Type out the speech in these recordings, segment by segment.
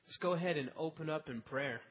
Let's go ahead and open up in prayer.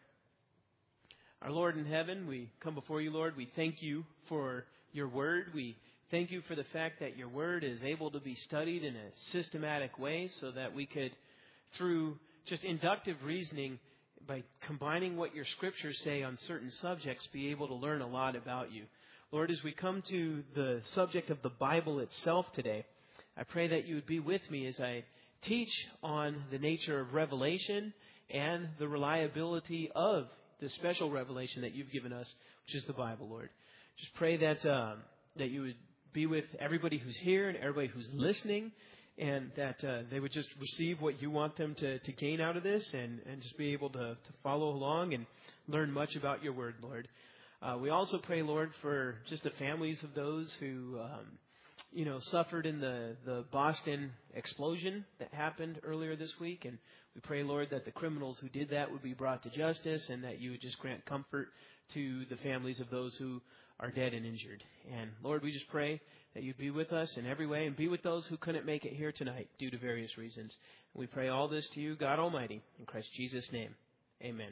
Our Lord in heaven, we come before you, Lord. We thank you for your word. We thank you for the fact that your word is able to be studied in a systematic way so that we could, through just inductive reasoning, by combining what your scriptures say on certain subjects, be able to learn a lot about you. Lord, as we come to the subject of the Bible itself today, I pray that you would be with me as I teach on the nature of revelation and the reliability of the special revelation that you've given us, which is the Bible, Lord. Just pray that that you would be with everybody who's here and everybody who's listening, and that they would just receive what you want them to gain out of this and just be able to follow along and learn much about your word, Lord. We also pray, Lord, for just the families of those who suffered in the Boston explosion that happened earlier this week. And we pray, Lord, that the criminals who did that would be brought to justice and that you would just grant comfort to the families of those who are dead and injured. And Lord, we just pray that you'd be with us in every way and be with those who couldn't make it here tonight due to various reasons. And we pray all this to you, God Almighty, in Christ Jesus' name. Amen.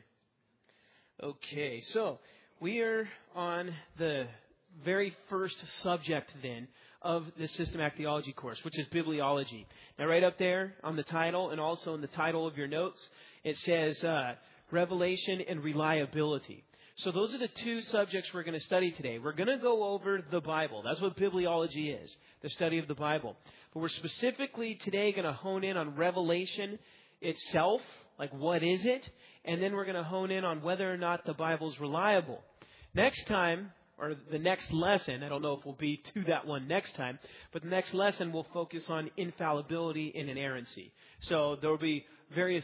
Okay, so we are on the very first subject then of the systematic theology course, which is bibliology. Now, right up there on the title and also in the title of your notes, it says revelation and reliability. So those are the two subjects we're going to study today. We're going to go over the Bible. That's what bibliology is, the study of the Bible. But we're specifically today going to hone in on revelation itself, like what is it? And then we're going to hone in on whether or not the Bible's reliable. Next time, or the next lesson, I don't know if we'll be to that one next time, but the next lesson will focus on infallibility and inerrancy. So there will be various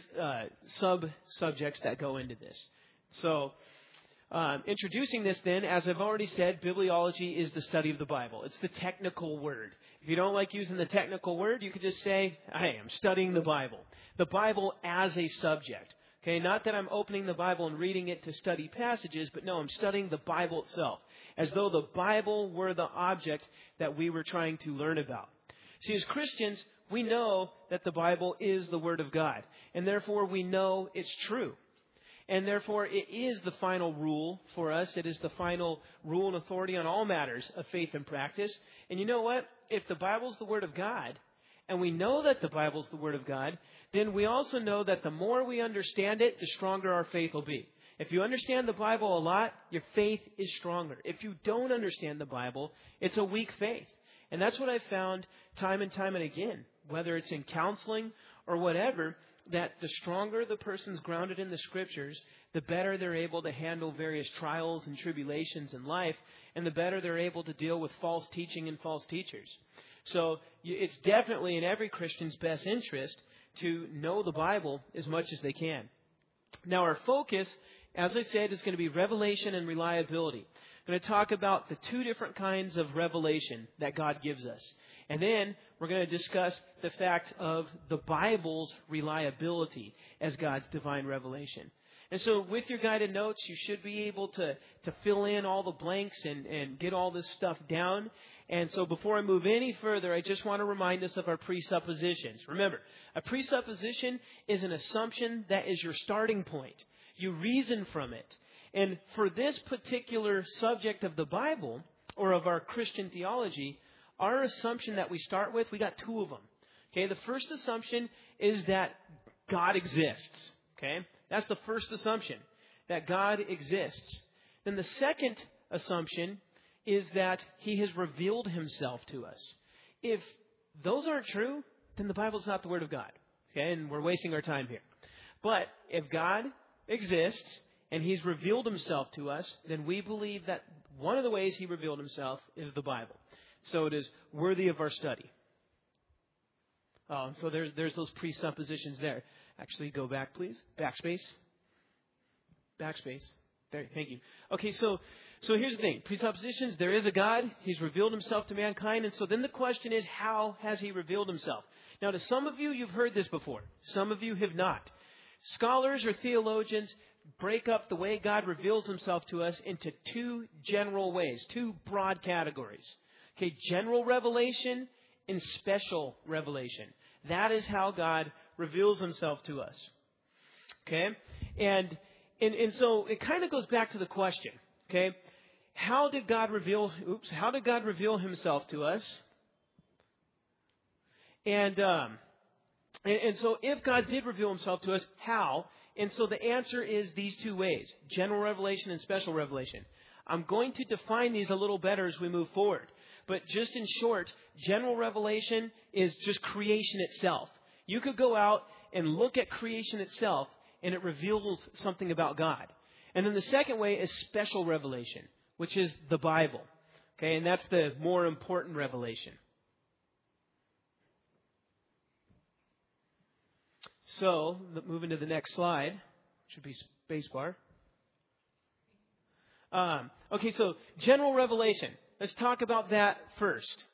sub-subjects that go into this. So introducing this then, as I've already said, bibliology is the study of the Bible. It's the technical word. If you don't like using the technical word, you could just say, hey, I'm studying the Bible. The Bible as a subject. Okay, not that I'm opening the Bible and reading it to study passages, but no, I'm studying the Bible itself, as though the Bible were the object that we were trying to learn about. See, as Christians, we know that the Bible is the Word of God, and therefore we know it's true. And therefore it is the final rule for us. It is the final rule and authority on all matters of faith and practice. And you know what? If the Bible's the Word of God, and we know that the Bible's the Word of God, then we also know that the more we understand it, the stronger our faith will be. If you understand the Bible a lot, your faith is stronger. If you don't understand the Bible, it's a weak faith. And that's what I've found time and time and again, whether it's in counseling or whatever, that the stronger the person's grounded in the Scriptures, the better they're able to handle various trials and tribulations in life, and the better they're able to deal with false teaching and false teachers. So it's definitely in every Christian's best interest to know the Bible as much as they can. Now, our focus, as I said, is going to be revelation and reliability. I'm going to talk about the two different kinds of revelation that God gives us. And then we're going to discuss the fact of the Bible's reliability as God's divine revelation. And so with your guided notes, you should be able to fill in all the blanks and get all this stuff down. And so before I move any further, I just want to remind us of our presuppositions. Remember, a presupposition is an assumption that is your starting point. You reason from it. And for this particular subject of the Bible, or of our Christian theology, our assumption that we start with, we got two of them. Okay, the first assumption is that God exists. Okay, that's the first assumption, that God exists. Then the second assumption is that He has revealed Himself to us. If those aren't true, then the Bible's not the Word of God. Okay, and we're wasting our time here. But if God exists and He's revealed Himself to us, then we believe that one of the ways He revealed Himself is the Bible. So it is worthy of our study. So there's those presuppositions there. Actually, go back, please. Backspace. Backspace. There, thank you. Okay, so here's the thing. Presuppositions, there is a God. He's revealed Himself to mankind. And so then the question is, how has He revealed Himself? Now, to some of you, you've heard this before. Some of you have not. Scholars or theologians break up the way God reveals Himself to us into two general ways, two broad categories. Okay, general revelation and special revelation. That is how God reveals Himself to us. Okay? And so it kind of goes back to the question, okay? How did God reveal himself to us? And so if God did reveal himself to us, how? And so the answer is these two ways, general revelation and special revelation. I'm going to define these a little better as we move forward. But just in short, general revelation is just creation itself. You could go out and look at creation itself, and it reveals something about God. And then the second way is special revelation, which is the Bible. Okay, and that's the more important revelation. So, moving to the next slide, should be spacebar. Okay, so general revelation. Let's talk about that first.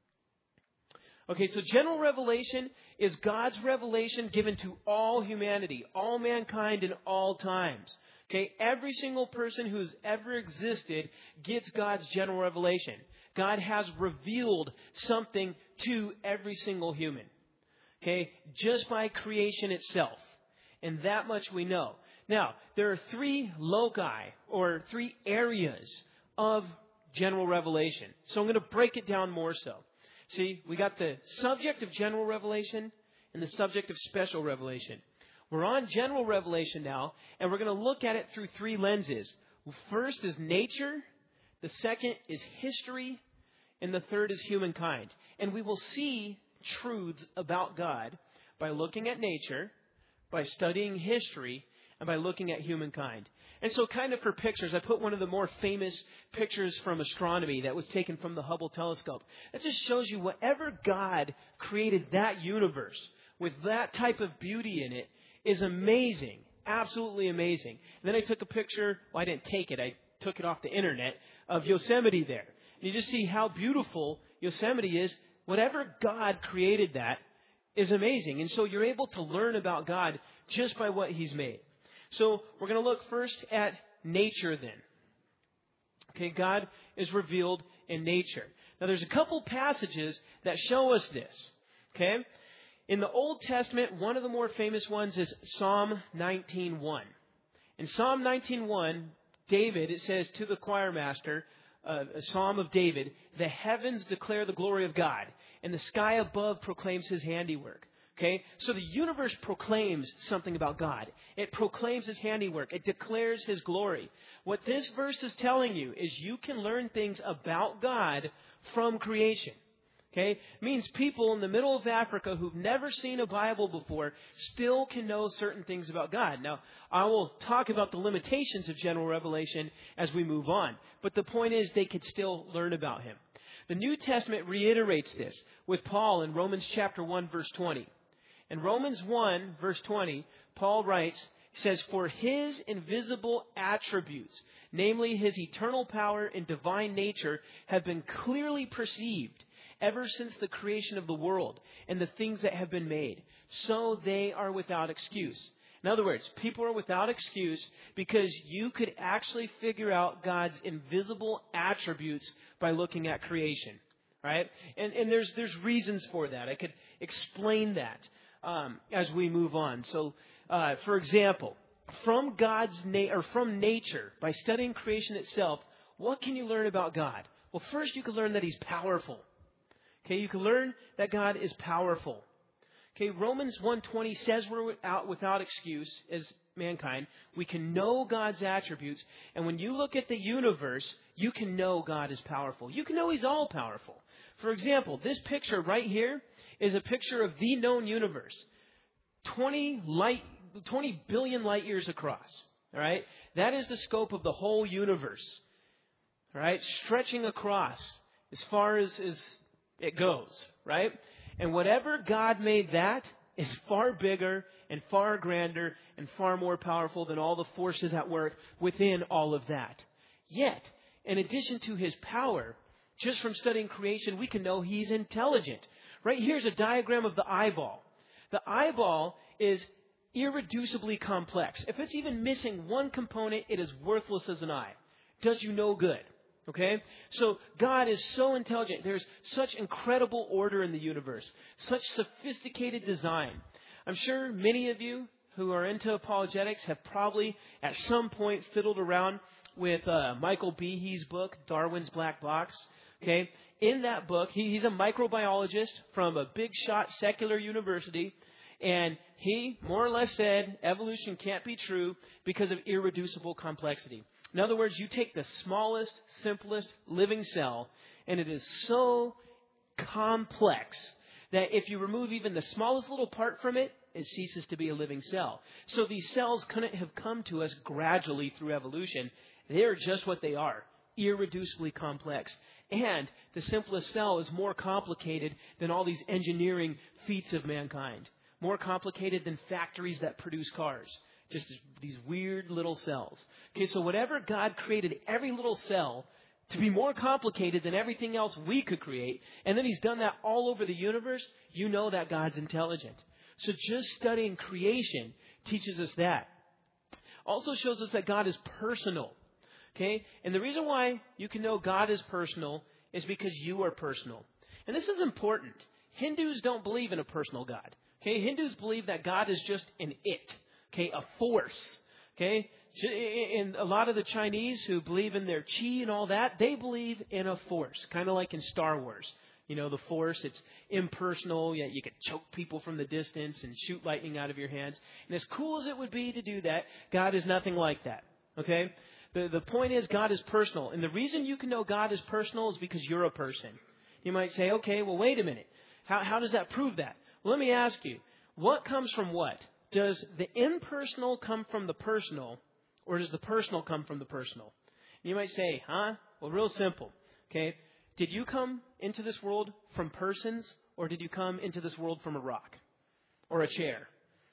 Okay, so general revelation is God's revelation given to all humanity, all mankind in all times. Okay, every single person who's ever existed gets God's general revelation. God has revealed something to every single human. Okay, just by creation itself. And that much we know. Now, there are three loci, or three areas of general revelation. So I'm going to break it down more so. See, we got the subject of general revelation and the subject of special revelation. We're on general revelation now, and we're going to look at it through three lenses. First is nature, the second is history, and the third is humankind. And we will see truths about God by looking at nature, by studying history, and by looking at humankind. And so kind of for pictures, I put one of the more famous pictures from astronomy that was taken from the Hubble telescope. It just shows you whatever God created that universe with that type of beauty in it is amazing, absolutely amazing. And then I took a picture, well, I didn't take it, I took it off the internet, of Yosemite there. And you just see how beautiful Yosemite is. Whatever God created that is amazing. And so you're able to learn about God just by what He's made. So we're going to look first at nature then. Okay, God is revealed in nature. Now there's a couple passages that show us this. Okay? In the Old Testament, one of the more famous ones is Psalm 19:1. In Psalm 19:1, David, it says to the choir master, a psalm of David, the heavens declare the glory of God, and the sky above proclaims His handiwork. Okay? So the universe proclaims something about God. It proclaims His handiwork. It declares His glory. What this verse is telling you is you can learn things about God from creation. Okay? It means people in the middle of Africa who've never seen a Bible before still can know certain things about God. Now, I will talk about the limitations of general revelation as we move on. But the point is they could still learn about Him. The New Testament reiterates this with Paul in Romans chapter 1, verse 20. In Romans 1, verse 20, Paul writes, he says, "For His invisible attributes, namely His eternal power and divine nature, have been clearly perceived ever since the creation of the world and the things that have been made. So they are without excuse." In other words, people are without excuse because you could actually figure out God's invisible attributes by looking at creation. Right? And there's reasons for that. I could explain that as we move on. So, for example, from from nature, by studying creation itself, what can you learn about God? Well, first you can learn that He's powerful. Okay, you can learn that God is powerful. Okay, Romans 1:20 says we're without excuse as mankind. We can know God's attributes, and when you look at the universe, you can know God is powerful. You can know He's all powerful. For example, this picture right here is a picture of the known universe, 20 billion light years across. All right, that is the scope of the whole universe. All right, stretching across as far as it goes. Right, and whatever God made that is far bigger and far grander and far more powerful than all the forces at work within all of that. Yet, in addition to His power, just from studying creation, we can know He's intelligent. Right here's a diagram of the eyeball. The eyeball is irreducibly complex. If it's even missing one component, it is worthless as an eye. Does you no good. Okay? So God is so intelligent. There's such incredible order in the universe. Such sophisticated design. I'm sure many of you who are into apologetics have probably at some point fiddled around with Michael Behe's book, Darwin's Black Box. Okay, in that book, he's a microbiologist from a big shot secular university, and he more or less said evolution can't be true because of irreducible complexity. In other words, you take the smallest, simplest living cell, and it is so complex that if you remove even the smallest little part from it, it ceases to be a living cell. So these cells couldn't have come to us gradually through evolution. They're just what they are, irreducibly complex. And the simplest cell is more complicated than all these engineering feats of mankind. More complicated than factories that produce cars. Just these weird little cells. Okay, so whatever God created every little cell to be more complicated than everything else we could create, and then He's done that all over the universe, you know that God's intelligent. So just studying creation teaches us that. Also shows us that God is personal. Okay? And the reason why you can know God is personal is because you are personal. And this is important. Hindus don't believe in a personal God. Okay? Hindus believe that God is just an it. Okay? A force. Okay? And a lot of the Chinese who believe in their chi and all that, they believe in a force. Kind of like in Star Wars. You know, the force, it's impersonal, yet you could choke people from the distance and shoot lightning out of your hands. And as cool as it would be to do that, God is nothing like that. Okay? The point is God is personal. And the reason you can know God is personal is because you're a person. You might say, okay, well, wait a minute. How does that prove that? Well, let me ask you, what comes from what? Does the impersonal come from the personal, or does the personal come from the personal? And you might say, Well, real simple. Okay? Did you come into this world from persons, or did you come into this world from a rock? Or a chair?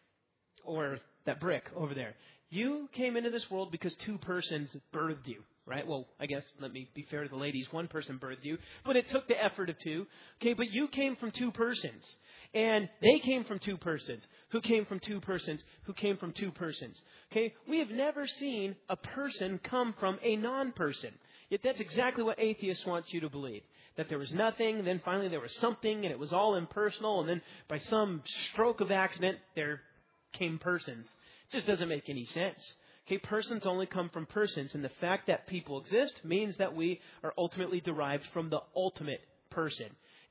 Or that brick over there? You came into this world because two persons birthed you, right? Well, I guess, let me be fair to the ladies, one person birthed you, but it took the effort of two. Okay, but you came from two persons. And they came from two persons, who came from two persons, who came from two persons. Okay, we have never seen a person come from a non-person. Yet that's exactly what atheists want you to believe. That there was nothing, then finally there was something, and it was all impersonal, and then by some stroke of accident, there came persons. It just doesn't make any sense. Okay, persons only come from persons, and the fact that people exist means that we are ultimately derived from the ultimate person.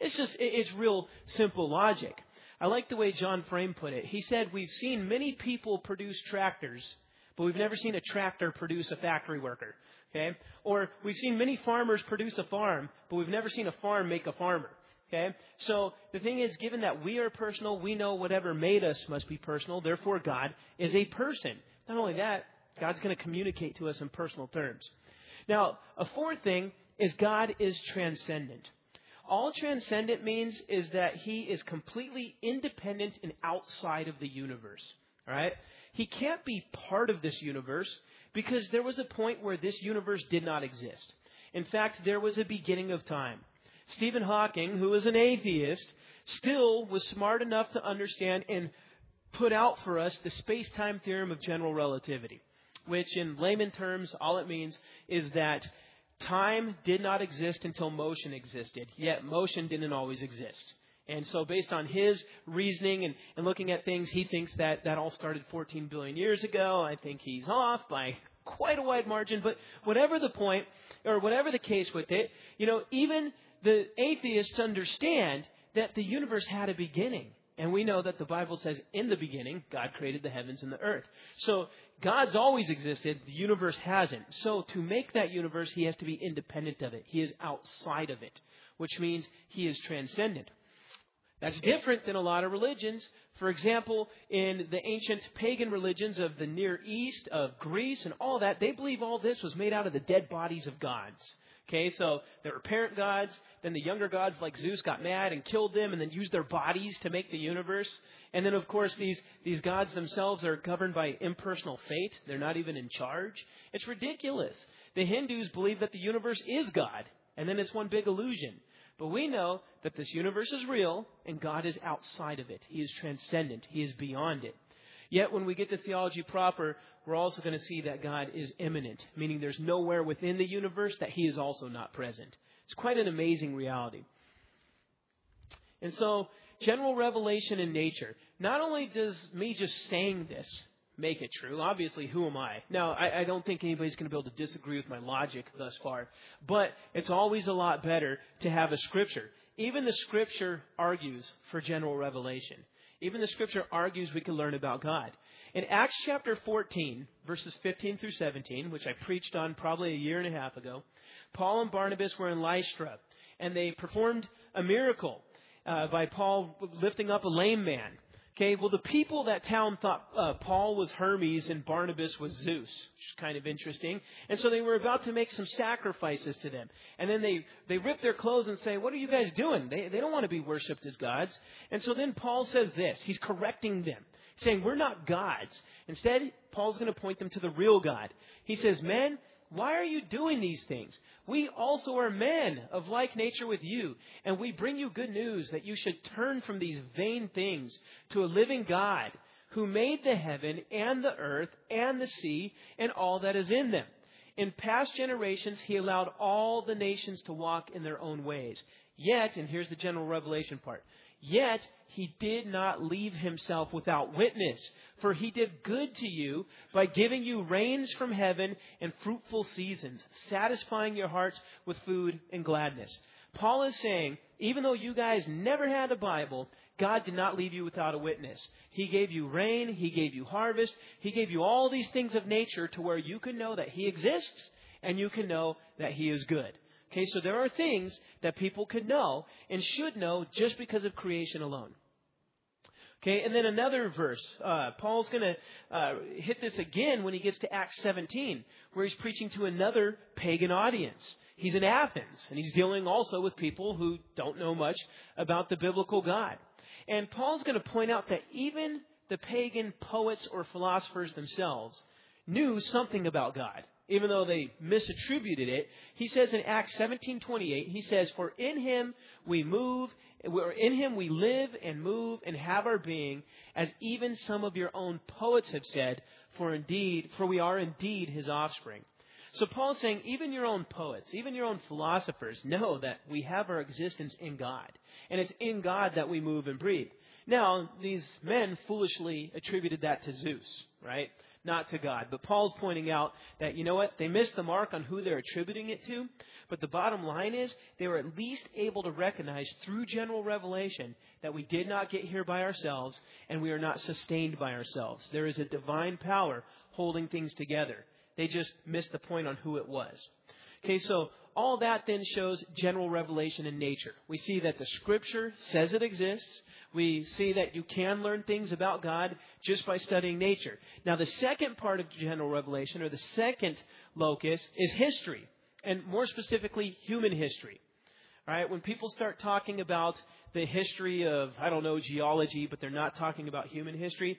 It's real simple logic. I like the way John Frame put it. He said, we've seen many people produce tractors, but we've never seen a tractor produce a factory worker. Okay? Or we've seen many farmers produce a farm, but we've never seen a farm make a farmer. Okay? So the thing is, given that we are personal, we know whatever made us must be personal. Therefore, God is a person. Not only that, God's going to communicate to us in personal terms. Now, a fourth thing is God is transcendent. All transcendent means is that He is completely independent and outside of the universe. All right? He can't be part of this universe because there was a point where this universe did not exist. In fact, there was a beginning of time. Stephen Hawking, who was an atheist, still was smart enough to understand and put out for us the space-time theorem of general relativity, which in layman terms, all it means is that time did not exist until motion existed, yet motion didn't always exist. And so based on his reasoning and looking at things, he thinks that all started 14 billion years ago. I think he's off by quite a wide margin. But whatever the point, or whatever the case with it, even the atheists understand that the universe had a beginning. And we know that the Bible says in the beginning, God created the heavens and the earth. So God's always existed. The universe hasn't. So to make that universe, He has to be independent of it. He is outside of it, which means He is transcendent. That's different than a lot of religions. For example, in the ancient pagan religions of the Near East, of Greece and all that, they believe all this was made out of the dead bodies of gods. Okay, so there were parent gods, then the younger gods like Zeus got mad and killed them and then used their bodies to make the universe. And then, of course, these gods themselves are governed by impersonal fate. They're not even in charge. It's ridiculous. The Hindus believe that the universe is God, and then it's one big illusion. But we know that this universe is real and God is outside of it. He is transcendent. He is beyond it. Yet when we get to theology proper, we're also going to see that God is immanent, meaning there's nowhere within the universe that He is also not present. It's quite an amazing reality. And so, general revelation in nature. not only does me just saying this make it true, obviously, who am I? Now, I don't think anybody's going to be able to disagree with my logic thus far, but it's always a lot better to have a Scripture. Even the Scripture argues for general revelation. Even the Scripture argues we can learn about God. In Acts chapter 14, verses 15 through 17, which I preached on probably a year and a half ago, Paul and Barnabas were in Lystra, and they performed a miracle by Paul lifting up a lame man. Okay, well, the people of that town thought Paul was Hermes and Barnabas was Zeus, which is kind of interesting. And so they were about to make some sacrifices to them. And then they rip their clothes and say, what are you guys doing? They don't want to be worshipped as gods. And so then Paul says this. He's correcting them, saying, we're not gods. Instead, Paul's going to point them to the real God. He says, men, why are you doing these things? We also are men of like nature with you, and we bring you good news that you should turn from these vain things to a living God who made the heaven and the earth and the sea and all that is in them. In past generations, he allowed all the nations to walk in their own ways. Yet, and here's the general revelation part, yet he did not leave himself without witness, for he did good to you by giving you rains from heaven and fruitful seasons, satisfying your hearts with food and gladness. Paul is saying, even though you guys never had a Bible, God did not leave you without a witness. He gave you rain, he gave you harvest, he gave you all these things of nature to where you can know that he exists and you can know that he is good. Okay, so there are things that people could know and should know just because of creation alone. Okay, and then another verse. Paul's going to hit this again when he gets to Acts 17, where he's preaching to another pagan audience. He's in Athens, and he's dealing also with people who don't know much about the biblical God. And Paul's going to point out that even the pagan poets or philosophers themselves knew something about God. Even though they misattributed it, he says in Acts 17:28, he says, for in him we live and move and have our being, as even some of your own poets have said, for we are indeed his offspring. So Paul's saying, even your own poets, even your own philosophers know that we have our existence in God. And it's in God that we move and breathe. Now, these men foolishly attributed that to Zeus, right? Not to God. But Paul's pointing out that, you know what, they missed the mark on who they're attributing it to. But the bottom line is they were at least able to recognize through general revelation that we did not get here by ourselves and we are not sustained by ourselves. There is a divine power holding things together. They just missed the point on who it was. Okay, so all that then shows general revelation in nature. We see that the Scripture says it exists. We see that you can learn things about God just by studying nature. Now, the second part of general revelation, or the second locus, is history, and more specifically, human history. All right, when people start talking about the history of, geology, but they're not talking about human history,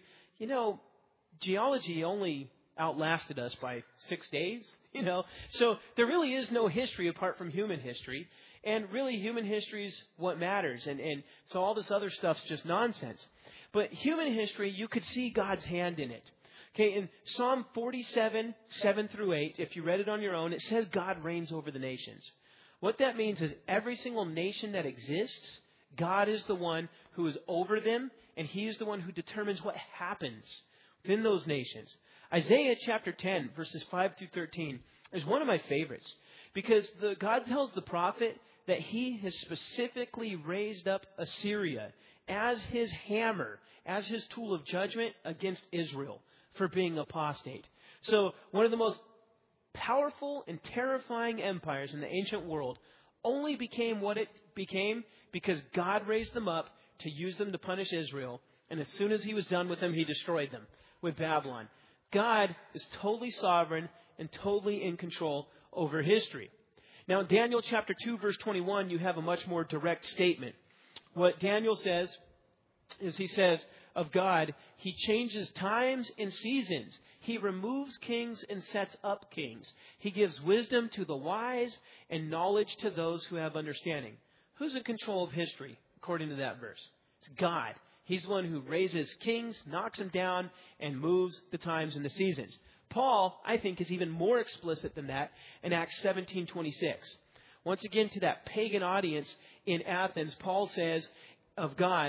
geology only outlasted us by 6 days, So there really is no history apart from human history. And really, human history is what matters. And so all this other stuff's just nonsense. But human history, you could see God's hand in it. Okay, in Psalm 47, 7 through 8, if you read it on your own, it says God reigns over the nations. What that means is every single nation that exists, God is the one who is over them, and he is the one who determines what happens within those nations. Isaiah chapter 10, verses 5 through 13, is one of my favorites. Because God tells the prophet that he has specifically raised up Assyria as his hammer, as his tool of judgment against Israel for being apostate. So one of the most powerful and terrifying empires in the ancient world only became what it became because God raised them up to use them to punish Israel. And as soon as he was done with them, he destroyed them with Babylon. God is totally sovereign and totally in control over history. Now, in Daniel chapter 2, verse 21, you have a much more direct statement. What Daniel says is he says of God, he changes times and seasons. He removes kings and sets up kings. He gives wisdom to the wise and knowledge to those who have understanding. Who's in control of history, according to that verse? It's God. He's the one who raises kings, knocks them down, and moves the times and the seasons. Paul, I think, is even more explicit than that in Acts 17:26. Once again, to that pagan audience in Athens, Paul says of God,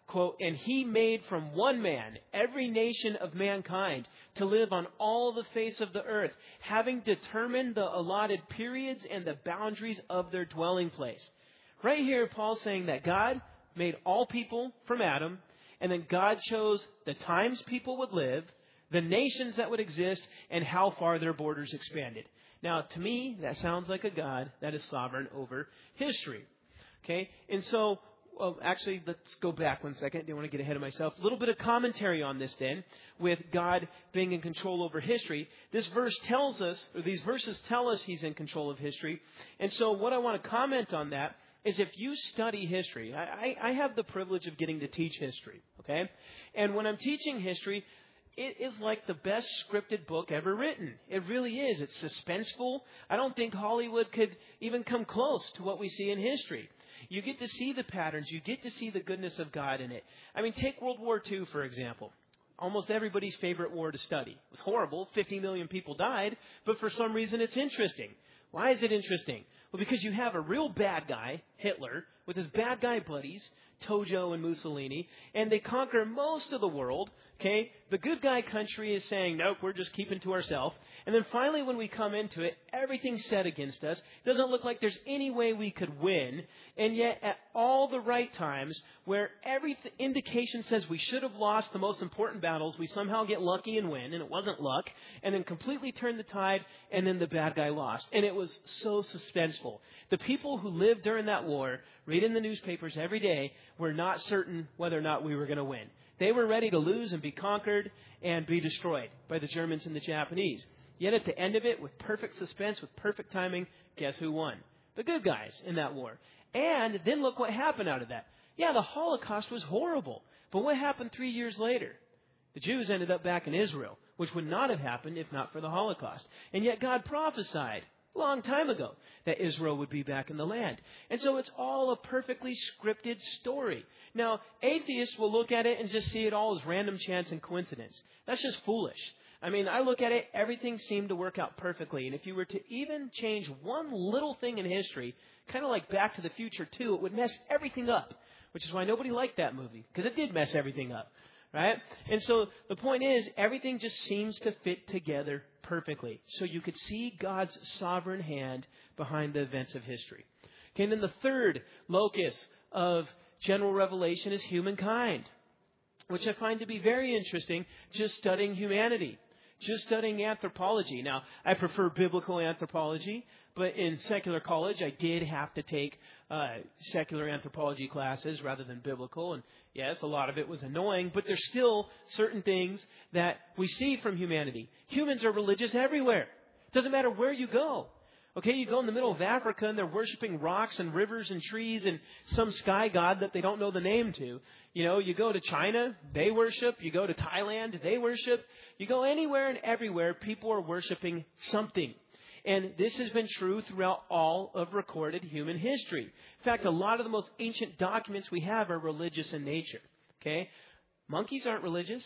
quote, "And he made from one man every nation of mankind to live on all the face of the earth, having determined the allotted periods and the boundaries of their dwelling place." Right here, Paul's saying that God made all people from Adam, and then God chose the times people would live, the nations that would exist, and how far their borders expanded. Now, to me, that sounds like a God that is sovereign over history. Okay? And so, well, actually, let's go back 1 second. I didn't want to get ahead of myself. A little bit of commentary on this then, with God being in control over history. This verse tells us, or these verses tell us he's in control of history. And so what I want to comment on that is if you study history, I have the privilege of getting to teach history, okay? And when I'm teaching history, it is like the best scripted book ever written. It really is. It's suspenseful. I don't think Hollywood could even come close to what we see in history. You get to see the patterns. You get to see the goodness of God in it. I mean, take World War II, for example. Almost everybody's favorite war to study. It was horrible. 50 million people died. But for some reason, it's interesting. Why is it interesting? Well, because you have a real bad guy, Hitler, with his bad guy buddies, Tojo and Mussolini, and they conquer most of the world. Okay, the good guy country is saying, nope, we're just keeping to ourselves. And then finally, when we come into it, everything's set against us. It doesn't look like there's any way we could win. And yet, at all the right times, where every indication says we should have lost the most important battles, we somehow get lucky and win, and it wasn't luck, and then completely turn the tide, and then the bad guy lost. And it was so suspenseful. The people who lived during that war, reading the newspapers every day, were not certain whether or not we were going to win. They were ready to lose and be conquered and be destroyed by the Germans and the Japanese. Yet at the end of it, with perfect suspense, with perfect timing, guess who won? The good guys in that war. And then look what happened out of that. Yeah, the Holocaust was horrible. But what happened 3 years later? The Jews ended up back in Israel, which would not have happened if not for the Holocaust. And yet God prophesied a long time ago that Israel would be back in the land. And so it's all a perfectly scripted story. Now, atheists will look at it and just see it all as random chance and coincidence. That's just foolish. I mean, I look at it, everything seemed to work out perfectly. And if you were to even change one little thing in history, kind of like Back to the Future 2, it would mess everything up, which is why nobody liked that movie, because it did mess everything up, right? And so the point is, everything just seems to fit together perfectly. So you could see God's sovereign hand behind the events of history. Okay, and then the third locus of general revelation is humankind, which I find to be very interesting, just studying humanity. Just studying anthropology. Now, I prefer biblical anthropology, but in secular college, I did have to take secular anthropology classes rather than biblical. And yes, a lot of it was annoying, but there's still certain things that we see from humanity. Humans are religious everywhere. Doesn't matter where you go. Okay, you go in the middle of Africa and they're worshiping rocks and rivers and trees and some sky god that they don't know the name to. You know, you go to China, they worship. You go to Thailand, they worship. You go anywhere and everywhere, people are worshiping something. And this has been true throughout all of recorded human history. In fact, a lot of the most ancient documents we have are religious in nature. Okay, monkeys aren't religious.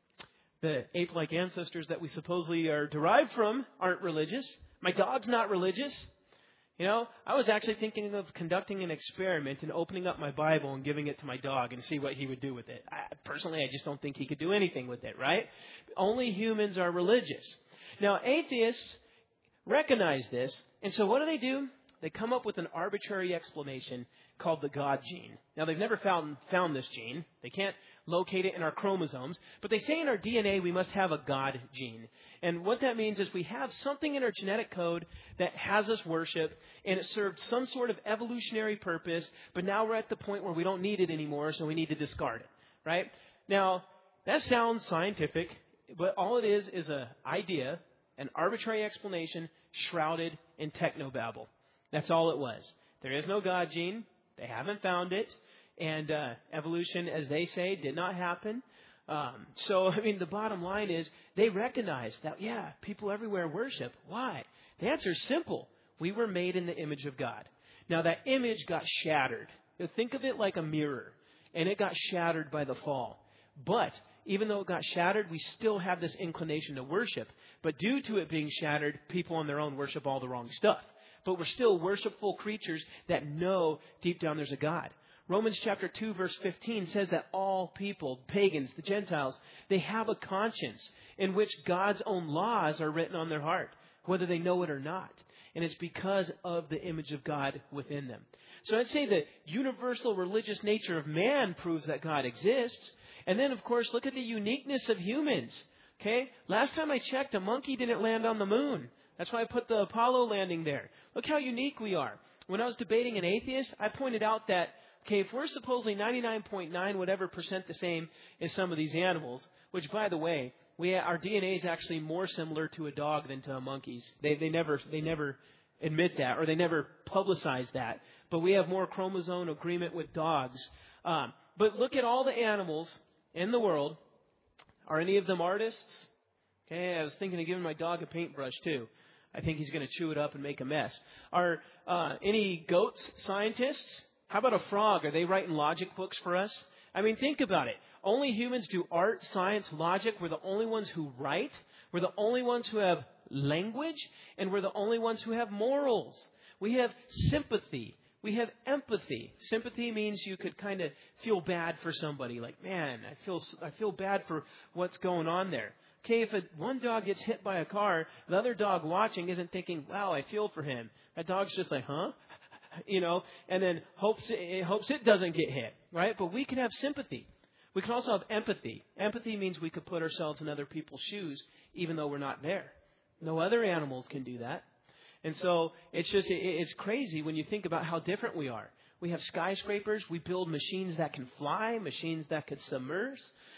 The ape-like ancestors that we supposedly are derived from aren't religious. My dog's not religious. You know, I was actually thinking of conducting an experiment and opening up my Bible and giving it to my dog and see what he would do with it. Personally, I just don't think he could do anything with it, right? Only humans are religious. Now, atheists recognize this, and so what do? They come up with an arbitrary explanation called the God gene. Now, they've never found this gene. They can't locate it in our chromosomes, but they say in our DNA we must have a God gene. And what that means is we have something in our genetic code that has us worship, and it served some sort of evolutionary purpose, but now we're at the point where we don't need it anymore, so we need to discard it, right? Now, that sounds scientific, but all it is an idea, an arbitrary explanation shrouded in technobabble. That's all it was. There is no God gene. They haven't found it. And evolution, as they say, did not happen. So, I mean, the bottom line is they recognize that, yeah, people everywhere worship. Why? The answer is simple. We were made in the image of God. Now, that image got shattered. Think of it like a mirror. And it got shattered by the fall. But even though it got shattered, we still have this inclination to worship. But due to it being shattered, people on their own worship all the wrong stuff. But we're still worshipful creatures that know deep down there's a God. Romans chapter 2 verse 15 says that all people, pagans, the Gentiles, they have a conscience in which God's own laws are written on their heart, whether they know it or not. And it's because of the image of God within them. So I'd say the universal religious nature of man proves that God exists. And then, of course, look at the uniqueness of humans. Okay? Last time I checked, a monkey didn't land on the moon. That's why I put the Apollo landing there. Look how unique we are. When I was debating an atheist, I pointed out that, okay, if we're supposedly 99.9 whatever percent the same as some of these animals, which, by the way, our DNA is actually more similar to a dog than to a monkey's. They never admit that, or they never publicize that. But we have more chromosome agreement with dogs. But look at all the animals in the world. Are any of them artists? Okay, I was thinking of giving my dog a paintbrush too. I think he's going to chew it up and make a mess. Are any goats scientists? How about a frog? Are they writing logic books for us? I mean, think about it. Only humans do art, science, logic. We're the only ones who write. We're the only ones who have language. And we're the only ones who have morals. We have sympathy. We have empathy. Sympathy means you could kind of feel bad for somebody. Like, man, I feel bad for what's going on there. Okay, if one dog gets hit by a car, the other dog watching isn't thinking, wow, I feel for him. That dog's just like, huh? And then hopes it doesn't get hit, right? But we can have sympathy. We can also have empathy. Empathy means we could put ourselves in other people's shoes, even though we're not there. No other animals can do that. And so it's crazy when you think about how different we are. We have skyscrapers. We build machines that can fly, machines that could submerge,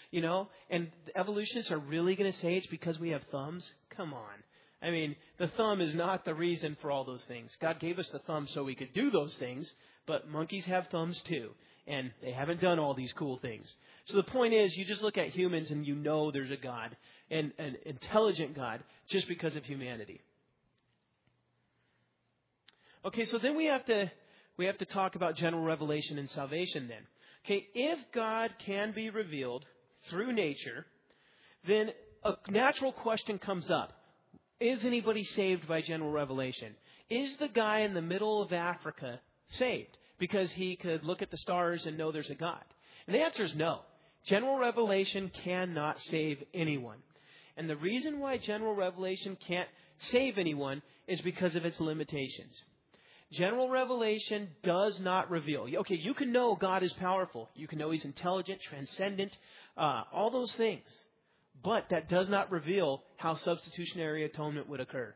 and the evolutionists are really going to say it's because we have thumbs? Come on. I mean, the thumb is not the reason for all those things. God gave us the thumb so we could do those things, but monkeys have thumbs too, and they haven't done all these cool things. So the point is, you just look at humans and you know there's a God, and an intelligent God, just because of humanity. Okay, so then we have to talk about general revelation and salvation then. Okay, if God can be revealed through nature, then a natural question comes up. Is anybody saved by general revelation? Is the guy in the middle of Africa saved because he could look at the stars and know there's a God? And the answer is no. General revelation cannot save anyone. And the reason why general revelation can't save anyone is because of its limitations. General revelation does not reveal. Okay, you can know God is powerful. You can know He's intelligent, transcendent, all those things. But that does not reveal how substitutionary atonement would occur.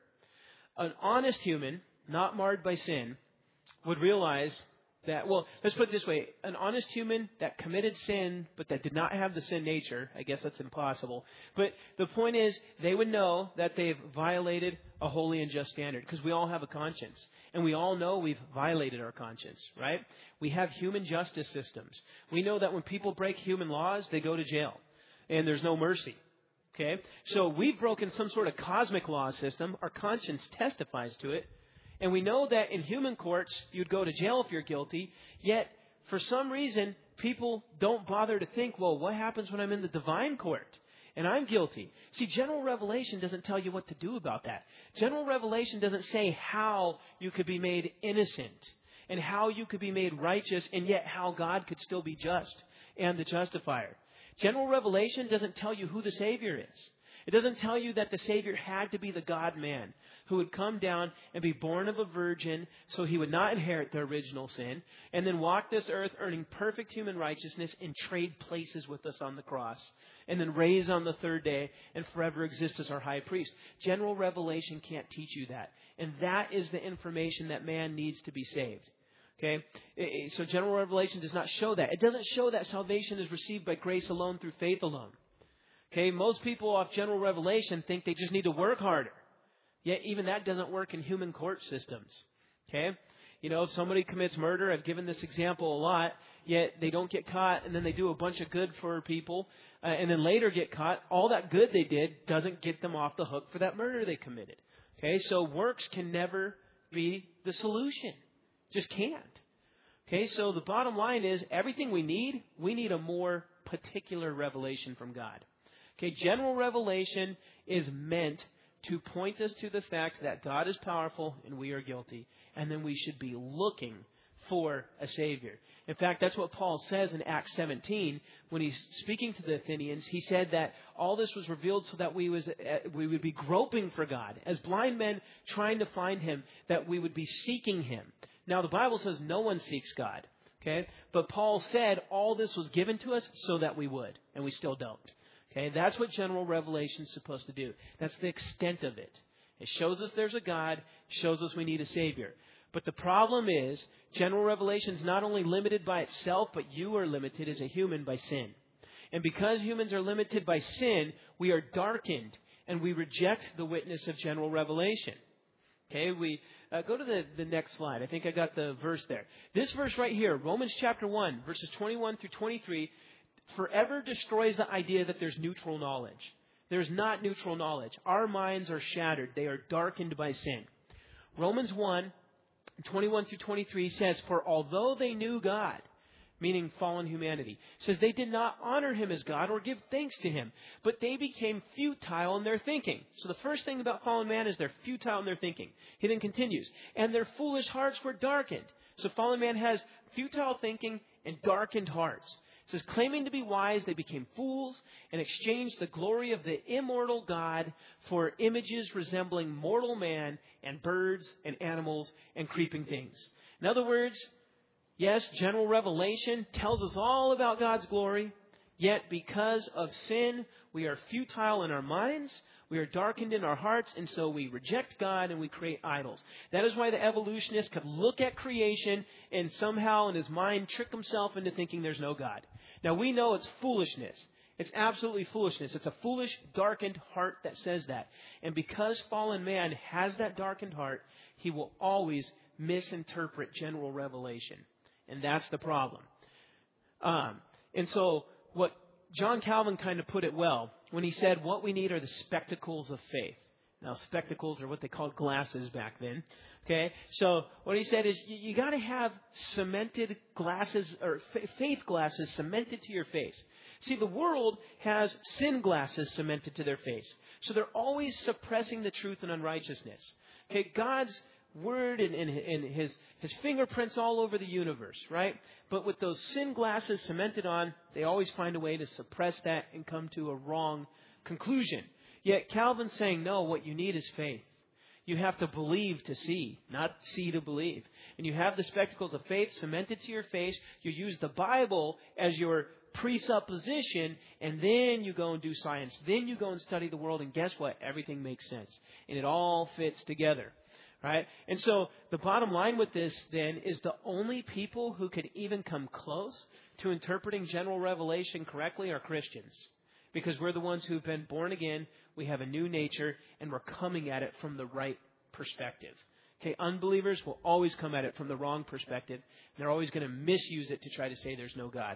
An honest human, not marred by sin, would realize that, let's put it this way. An honest human that committed sin, but that did not have the sin nature, I guess that's impossible. But the point is, they would know that they've violated a holy and just standard, because we all have a conscience. And we all know we've violated our conscience, right? We have human justice systems. We know that when people break human laws, they go to jail. And there's no mercy. Okay? So we've broken some sort of cosmic law system. Our conscience testifies to it. And we know that in human courts, you'd go to jail if you're guilty. Yet, for some reason, people don't bother to think, what happens when I'm in the divine court and I'm guilty? See, general revelation doesn't tell you what to do about that. General revelation doesn't say how you could be made innocent and how you could be made righteous, and yet how God could still be just and the justifier. General revelation doesn't tell you who the Savior is. It doesn't tell you that the Savior had to be the God-man who would come down and be born of a virgin so He would not inherit the original sin, and then walk this earth earning perfect human righteousness and trade places with us on the cross, and then raise on the third day and forever exist as our high priest. General revelation can't teach you that. And that is the information that man needs to be saved. Okay? So general revelation does not show that. It doesn't show that salvation is received by grace alone through faith alone. Okay, most people off general revelation think they just need to work harder. Yet even that doesn't work in human court systems. Okay? Somebody commits murder. I've given this example a lot. Yet they don't get caught, and then they do a bunch of good for people, and then later get caught. All that good they did doesn't get them off the hook for that murder they committed. Okay, so works can never be the solution. Just can't. Okay, so the bottom line is everything we need a more particular revelation from God. Okay, general revelation is meant to point us to the fact that God is powerful and we are guilty. And then we should be looking for a Savior. In fact, that's what Paul says in Acts 17 when he's speaking to the Athenians. He said that all this was revealed so that we would be groping for God, as blind men trying to find Him, that we would be seeking Him. Now, the Bible says no one seeks God, okay? But Paul said all this was given to us so that we would, and we still don't. Okay, that's what general revelation is supposed to do. That's the extent of it. It shows us there's a God, shows us we need a Savior. But the problem is, general revelation is not only limited by itself, but you are limited as a human by sin. And because humans are limited by sin, we are darkened, and we reject the witness of general revelation. Okay, we go to the next slide. I think I got the verse there. This verse right here, Romans chapter 1, verses 21 through 23, forever destroys the idea that there's neutral knowledge. There's not neutral knowledge. Our minds are shattered. They are darkened by sin. Romans 1, 21 through 23 says, "For although they knew God," meaning fallen humanity, says they did not honor Him as God or give thanks to Him, but they became futile in their thinking. So the first thing about fallen man is they're futile in their thinking. He then continues, "And their foolish hearts were darkened." So fallen man has futile thinking and darkened hearts. It says, "Claiming to be wise, they became fools and exchanged the glory of the immortal God for images resembling mortal man and birds and animals and creeping things." In other words, yes, general revelation tells us all about God's glory, yet because of sin, we are futile in our minds, we are darkened in our hearts, and so we reject God and we create idols. That is why the evolutionist could look at creation and somehow in his mind trick himself into thinking there's no God. Now, we know it's foolishness. It's absolutely foolishness. It's a foolish, darkened heart that says that. And because fallen man has that darkened heart, he will always misinterpret general revelation. And that's the problem. And so what John Calvin kind of put it well when he said what we need are the spectacles of faith. Now, spectacles are what they called glasses back then. Okay, so what he said is you got to have cemented glasses or faith glasses cemented to your face. See, the world has sin glasses cemented to their face. So they're always suppressing the truth and unrighteousness. Okay, God's word and his fingerprints all over the universe, right? But with those sin glasses cemented on, they always find a way to suppress that and come to a wrong conclusion. Yet Calvin's saying, no, what you need is faith. You have to believe to see, not see to believe. And you have the spectacles of faith cemented to your face. You use the Bible as your presupposition, and then you go and do science. Then you go and study the world, and guess what? Everything makes sense. And it all fits together. Right? And so the bottom line with this then is the only people who could even come close to interpreting general revelation correctly are Christians. Because we're the ones who've been born again, we have a new nature, and we're coming at it from the right perspective. Okay, unbelievers will always come at it from the wrong perspective, and they're always going to misuse it to try to say there's no God.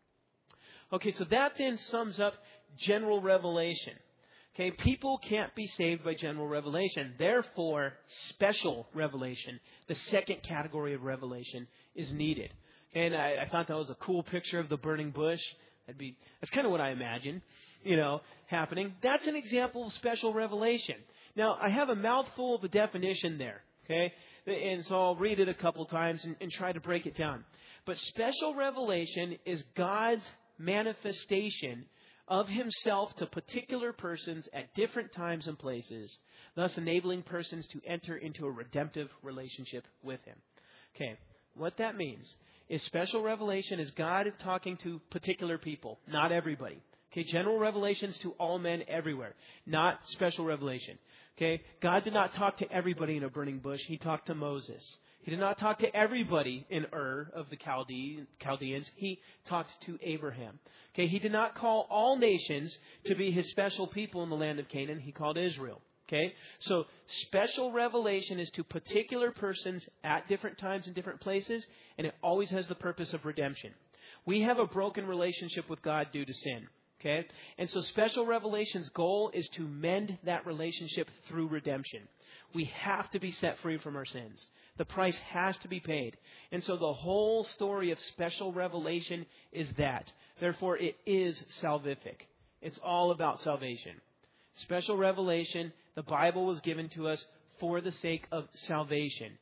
Okay, so that then sums up general revelation. Okay, people can't be saved by general revelation. Therefore, special revelation, the second category of revelation, is needed. Okay, and I thought that was a cool picture of the burning bush. That's kind of what I imagine, happening. That's an example of special revelation. Now, I have a mouthful of a definition there, okay? And so I'll read it a couple times and try to break it down. But special revelation is God's manifestation of Himself to particular persons at different times and places, thus enabling persons to enter into a redemptive relationship with Him. Okay, what that means is special revelation is God talking to particular people, not everybody. Okay, general revelations to all men everywhere, not special revelation. Okay, God did not talk to everybody in a burning bush. He talked to Moses. He did not talk to everybody in Ur of the Chaldeans. He talked to Abraham. Okay, He did not call all nations to be His special people in the land of Canaan. He called Israel. Okay, so special revelation is to particular persons at different times and different places, and it always has the purpose of redemption. We have a broken relationship with God due to sin. Okay, and so special revelation's goal is to mend that relationship through redemption. We have to be set free from our sins. The price has to be paid. And so the whole story of special revelation is that. Therefore, it is salvific. It's all about salvation. Special revelation, the Bible was given to us for the sake of salvation.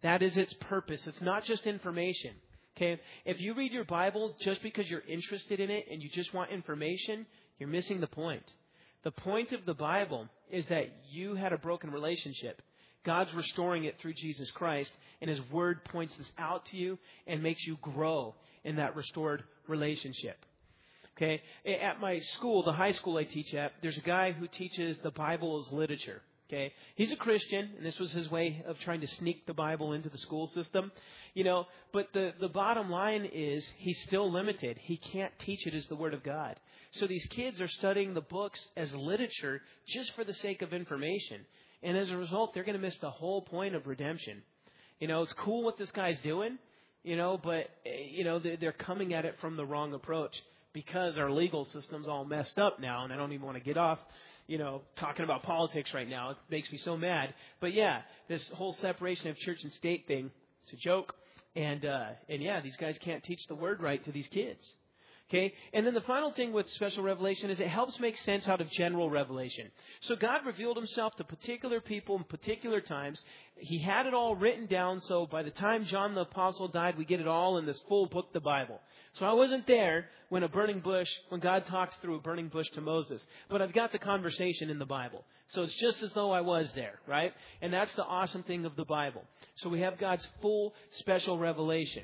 That is its purpose. It's not just information. Okay? If you read your Bible just because you're interested in it and you just want information, you're missing the point. The point of the Bible is that you had a broken relationship. God's restoring it through Jesus Christ, and His Word points this out to you and makes you grow in that restored relationship. Okay? At my school, the high school I teach at, there's a guy who teaches the Bible as literature. Okay? He's a Christian, and this was his way of trying to sneak the Bible into the school system. But the bottom line is he's still limited. He can't teach it as the Word of God. So these kids are studying the books as literature just for the sake of information. And as a result, they're going to miss the whole point of redemption. It's cool what this guy's doing, but they're coming at it from the wrong approach because our legal system's all messed up now, and I don't even want to get off talking about politics right now. It makes me so mad. But yeah, this whole separation of church and state thing, it's a joke. And yeah, these guys can't teach the Word right to these kids. Okay? And then the final thing with special revelation is it helps make sense out of general revelation. So God revealed Himself to particular people in particular times. He had it all written down, so by the time John the Apostle died, we get it all in this full book, the Bible. So I wasn't there when God talked through a burning bush to Moses. But I've got the conversation in the Bible. So it's just as though I was there, right? And that's the awesome thing of the Bible. So we have God's full special revelation.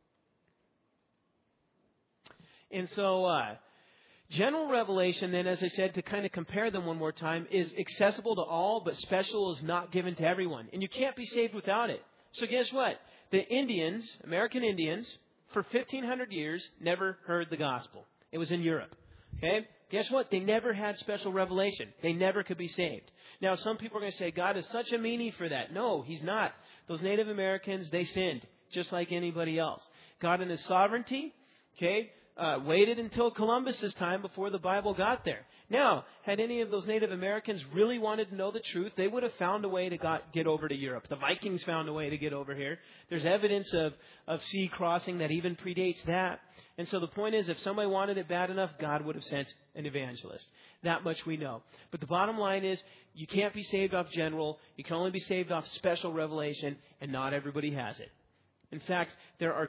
And so general revelation, then, as I said, to kind of compare them one more time, is accessible to all, but special is not given to everyone. And you can't be saved without it. So guess what? The Indians, American Indians, for 1,500 years, never heard the gospel. It was in Europe. Okay? Guess what? They never had special revelation. They never could be saved. Now, some people are going to say, God is such a meanie for that. No, He's not. Those Native Americans, they sinned, just like anybody else. God in His sovereignty, waited until Columbus's time before the Bible got there. Now, had any of those Native Americans really wanted to know the truth, they would have found a way to get over to Europe. The Vikings found a way to get over here. There's evidence of sea crossing that even predates that. And so the point is, if somebody wanted it bad enough, God would have sent an evangelist. That much we know. But the bottom line is, you can't be saved off general. You can only be saved off special revelation, and not everybody has it. In fact, there are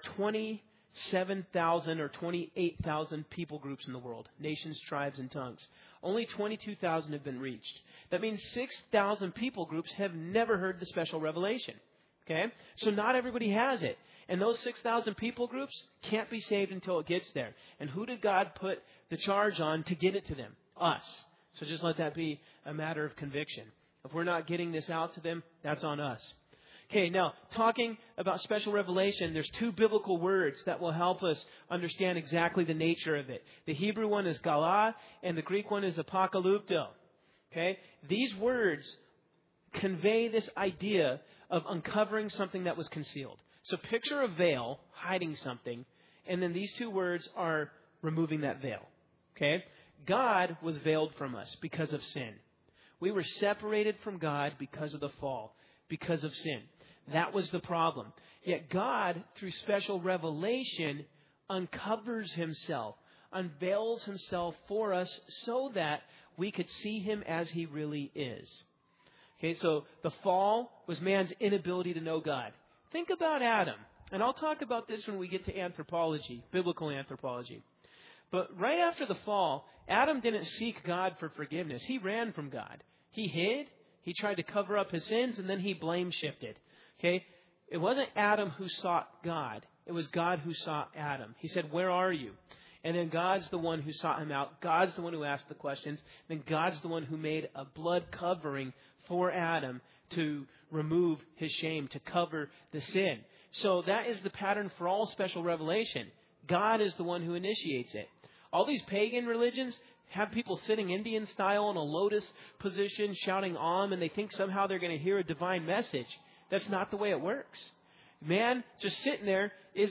27,000 or 28,000 people groups in the world, nations, tribes, and tongues. Only 22,000 have been reached. That means 6,000 people groups have never heard the special revelation. Okay? So not everybody has it. And those 6,000 people groups can't be saved until it gets there. And who did God put the charge on to get it to them? Us. So just let that be a matter of conviction. If we're not getting this out to them, that's on us. Okay, now, talking about special revelation, there's two biblical words that will help us understand exactly the nature of it. The Hebrew one is galah, and the Greek one is apokalypto. Okay? These words convey this idea of uncovering something that was concealed. So picture a veil hiding something, and then these two words are removing that veil. Okay? God was veiled from us because of sin. We were separated from God because of the fall, because of sin. That was the problem. Yet God, through special revelation, uncovers Himself, unveils Himself for us so that we could see Him as He really is. Okay, so the fall was man's inability to know God. Think about Adam. And I'll talk about this when we get to anthropology, biblical anthropology. But right after the fall, Adam didn't seek God for forgiveness. He ran from God. He hid. He tried to cover up his sins, and then he blame shifted. Okay? It wasn't Adam who sought God. It was God who sought Adam. He said, "Where are you?" And then God's the one who sought him out. God's the one who asked the questions. Then God's the one who made a blood covering for Adam to remove his shame, to cover the sin. So that is the pattern for all special revelation. God is the one who initiates it. All these pagan religions have people sitting Indian style in a lotus position, shouting Om, and they think somehow they're going to hear a divine message. That's not the way it works. Man, just sitting there,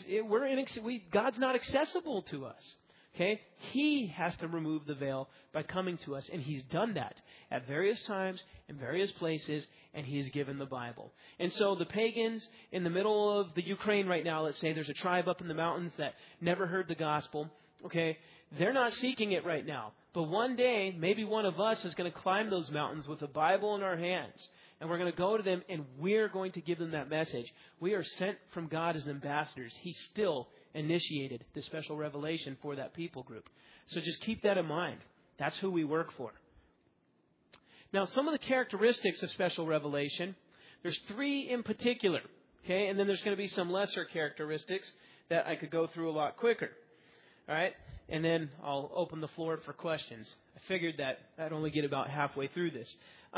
God's not accessible to us. Okay? He has to remove the veil by coming to us, and He's done that at various times, in various places, and He has given the Bible. And so the pagans in the middle of the Ukraine right now, let's say there's a tribe up in the mountains that never heard the gospel. Okay? They're not seeking it right now. But one day, maybe one of us is going to climb those mountains with a Bible in our hands. and we're going to go to them, and we're going to give them that message. We are sent from God as ambassadors. He still initiated the special revelation for that people group. So just keep that in mind. That's who we work for. Now, some of the characteristics of special revelation, there's 3 in particular, okay? And then there's going to be some lesser characteristics that I could go through a lot quicker, all right? And then I'll open the floor for questions. I figured that I'd only get about halfway through this.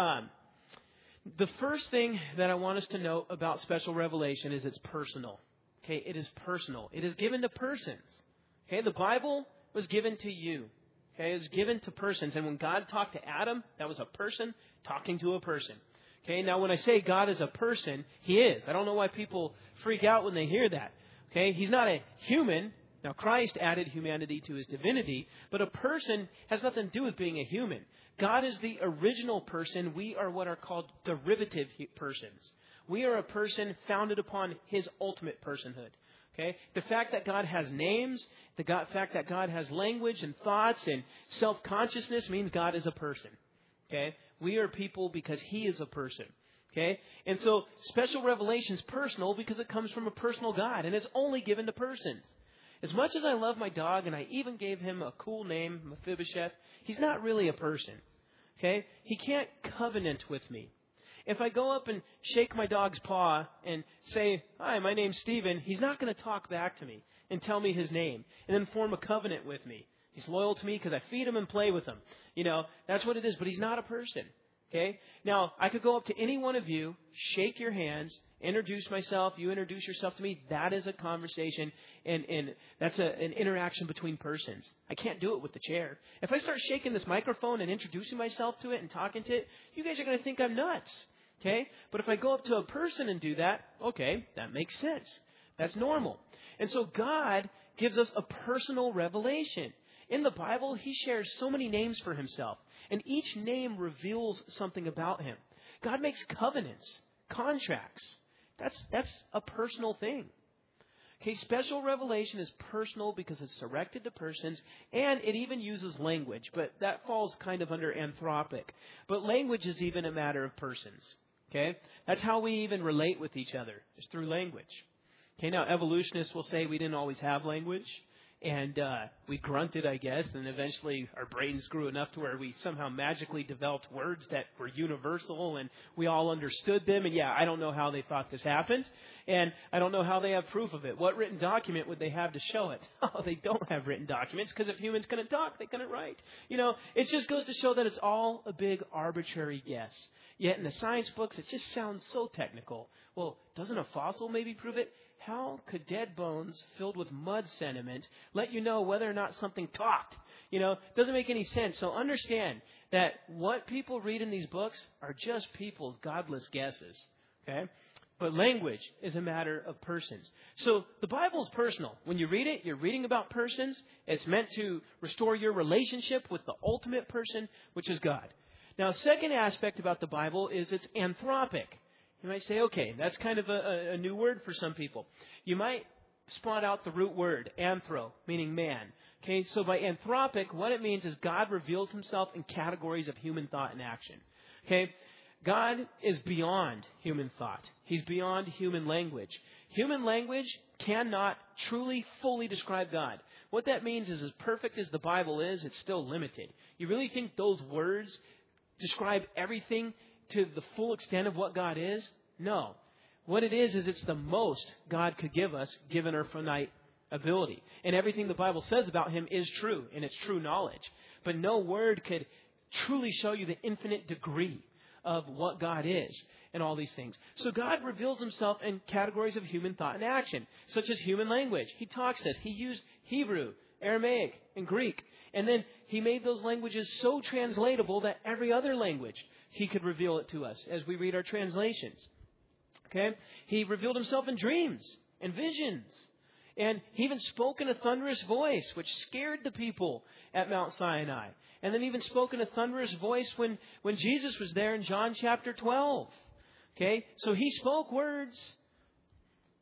The first thing that I want us to note about special revelation is it's personal, okay? It is personal. It is given to persons, okay? The Bible was given to you. Okay, it was given to persons. And when God talked to Adam, that was a person talking to a person. Okay, now when I say God is a person, He is. I don't know why people freak out when they hear that. Okay, He's not a human. Now Christ added humanity to His divinity, but a person has nothing to do with being a human. God is the original person. We are what are called derivative persons. We are a person founded upon His ultimate personhood. Okay? The fact that God has names, fact that God has language and thoughts and self-consciousness means God is a person. Okay? We are people because He is a person. Okay? And so special revelation is personal because it comes from a personal God, and it's only given to persons. As much as I love my dog, and I even gave him a cool name, Mephibosheth, he's not really a person. Okay? He can't covenant with me. If I go up and shake my dog's paw and say, "Hi, my name's Stephen," he's not going to talk back to me and tell me his name and then form a covenant with me. He's loyal to me because I feed him and play with him. You know, that's what it is, but he's not a person. Okay? Now, I could go up to any one of you, shake your hands, introduce myself, you introduce yourself to me. That is a conversation, and that's an interaction between persons. I can't do it with the chair. If I start shaking this microphone and introducing myself to it and talking to it, you guys are going to think I'm nuts. Okay? But if I go up to a person and do that, okay, that makes sense. That's normal. And so God gives us a personal revelation. In the Bible, He shares so many names for Himself. And each name reveals something about Him. God makes covenants, contracts. That's a personal thing. Okay, special revelation is personal because it's directed to persons, and it even uses language, but that falls kind of under anthropic. But language is even a matter of persons. Okay? That's how we even relate with each other, is through language. Okay, now evolutionists will say we didn't always have language, and we grunted, I guess, and eventually our brains grew enough to where we somehow magically developed words that were universal, and we all understood them. And yeah, I don't know how they thought this happened, and I don't know how they have proof of it. What written document would they have to show it? Oh, they don't have written documents, because if humans couldn't talk, they couldn't write. You know, it just goes to show that it's all a big arbitrary guess. Yet in the science books, it just sounds so technical. Well, doesn't a fossil maybe prove it? How could dead bones filled with mud sediment let you know whether or not something talked? You know, it doesn't make any sense. So understand that what people read in these books are just people's godless guesses. Okay? But language is a matter of persons. So the Bible is personal. When you read it, you're reading about persons. It's meant to restore your relationship with the ultimate person, which is God. Now, second aspect about the Bible is it's anthropic. You might say, okay, that's kind of a new word for some people. You might spot out the root word, anthro, meaning man. Okay, so by anthropic, what it means is God reveals Himself in categories of human thought and action. Okay, God is beyond human thought. He's beyond human language. Human language cannot truly, fully describe God. What that means is, as perfect as the Bible is, it's still limited. You really think those words describe everything to the full extent of what God is? No. What it is it's the most God could give us, given our finite ability. And everything the Bible says about Him is true, and it's true knowledge. But no word could truly show you the infinite degree of what God is and all these things. So God reveals Himself in categories of human thought and action, such as human language. He talks to us. He used Hebrew, Aramaic, and Greek. And then He made those languages so translatable that every other language He could reveal it to us as we read our translations. Okay? He revealed Himself in dreams and visions. And He even spoke in a thunderous voice, which scared the people at Mount Sinai. And then even spoke in a thunderous voice when Jesus was there in John chapter 12. Okay? So He spoke words.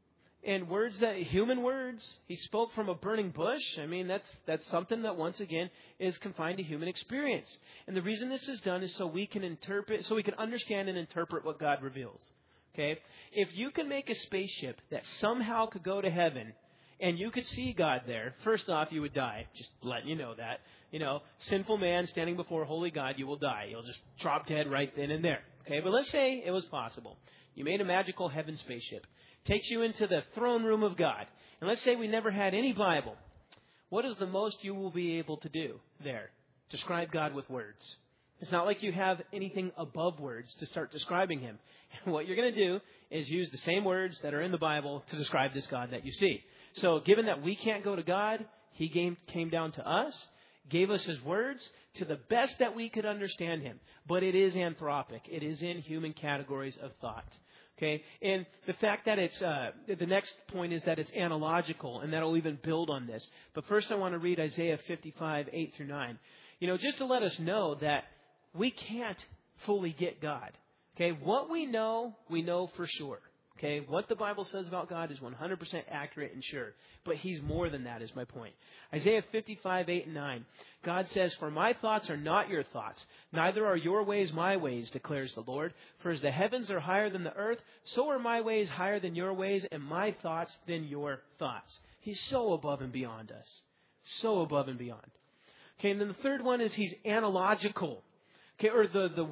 and human words. He spoke from a burning bush. I mean, that's something that once again is confined to human experience. And the reason this is done is so we can understand and interpret what God reveals. Okay? If you can make a spaceship that somehow could go to heaven and you could see God there, first off, you would die. Just letting you know that. Sinful man standing before holy God, you will die. You'll just drop dead right then and there. Okay? But let's say it was possible. You made a magical heaven spaceship. Takes you into the throne room of God. And let's say we never had any Bible. What is the most you will be able to do there? Describe God with words. It's not like you have anything above words to start describing Him. And what you're going to do is use the same words that are in the Bible to describe this God that you see. So given that we can't go to God, He came down to us, gave us His words to the best that we could understand Him. But it is anthropic. It is in human categories of thought. Okay, and the fact that it's, the next point is that it's analogical, and that'll even build on this. But first I want to read Isaiah 55, 8 through 9. Just to let us know that we can't fully get God. Okay, what we know for sure. Okay, what the Bible says about God is 100% accurate and sure. But He's more than that is my point. Isaiah 55, 8 and 9. God says, "For my thoughts are not your thoughts, neither are your ways my ways, declares the Lord. For as the heavens are higher than the earth, so are my ways higher than your ways, and my thoughts than your thoughts." He's so above and beyond us. So above and beyond. Okay, and then the third one is He's analogical. Okay, or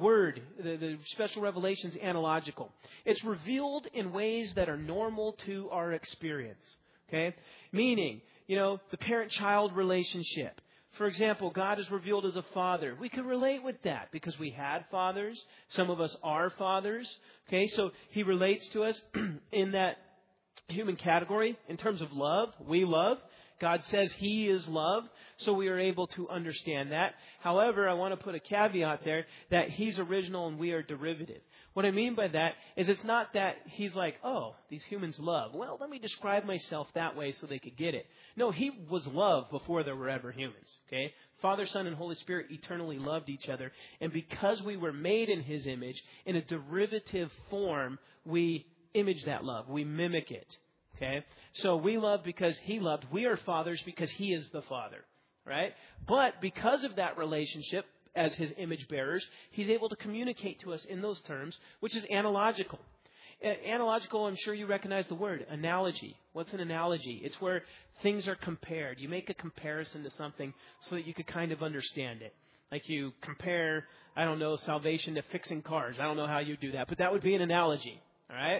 the special revelation is analogical. It's revealed in ways that are normal to our experience. Okay, meaning, the parent-child relationship. For example, God is revealed as a father. We can relate with that because we had fathers. Some of us are fathers. Okay, so He relates to us in that human category in terms of love. We love. God says He is love, so we are able to understand that. However, I want to put a caveat there that He's original and we are derivative. What I mean by that is it's not that He's like, oh, these humans love. Well, let me describe myself that way so they could get it. No, He was love before there were ever humans. Okay? Father, Son, and Holy Spirit eternally loved each other. And because we were made in His image, in a derivative form, we image that love. We mimic it. Okay? So we love because He loved. We are fathers because He is the Father. Right? But because of that relationship, as His image bearers, He's able to communicate to us in those terms, which is analogical. Analogical, I'm sure you recognize the word, analogy. What's an analogy? It's where things are compared. You make a comparison to something so that you could kind of understand it. Like you compare, salvation to fixing cars. I don't know how you do that, but that would be an analogy. All right?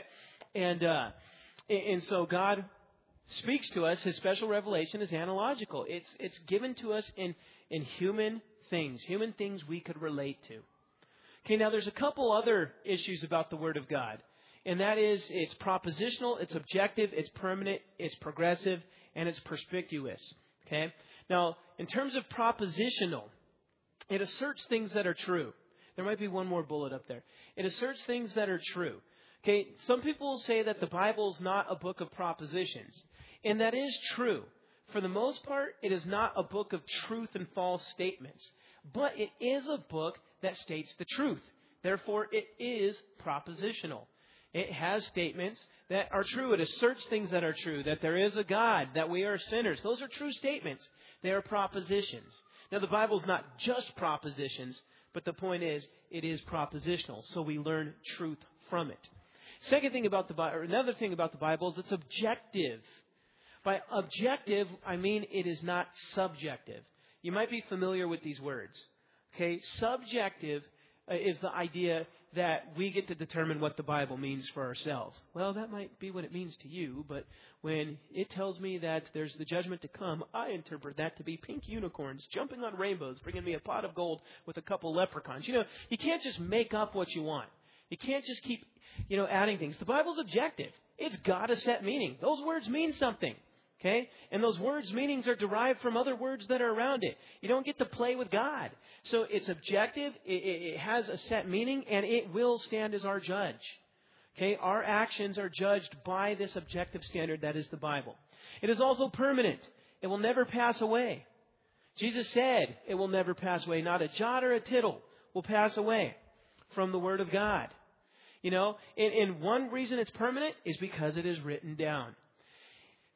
And so God speaks to us. His special revelation is analogical. It's given to us in human things we could relate to. Okay, now there's a couple other issues about the Word of God. And that is, it's propositional, it's objective, it's permanent, it's progressive, and it's perspicuous. Okay? Now, in terms of propositional, it asserts things that are true. There might be one more bullet up there. It asserts things that are true. Okay, some people say that the Bible is not a book of propositions. And that is true. For the most part, it is not a book of truth and false statements. But it is a book that states the truth. Therefore, it is propositional. It has statements that are true. It asserts things that are true, that there is a God, that we are sinners. Those are true statements. They are propositions. Now, the Bible is not just propositions, but the point is, it is propositional. So we learn truth from it. Another thing about the Bible is it's objective. By objective, I mean it is not subjective. You might be familiar with these words. Okay, subjective is the idea that we get to determine what the Bible means for ourselves. Well, that might be what it means to you, but when it tells me that there's the judgment to come, I interpret that to be pink unicorns jumping on rainbows, bringing me a pot of gold with a couple leprechauns. You can't just make up what you want. You can't just keep, adding things. The Bible's objective. It's got a set meaning. Those words mean something. Okay? And those words' meanings are derived from other words that are around it. You don't get to play with God. So it's objective, it has a set meaning, and it will stand as our judge. Okay? Our actions are judged by this objective standard that is the Bible. It is also permanent. It will never pass away. Jesus said it will never pass away. Not a jot or a tittle will pass away from the Word of God. And one reason it's permanent is because it is written down.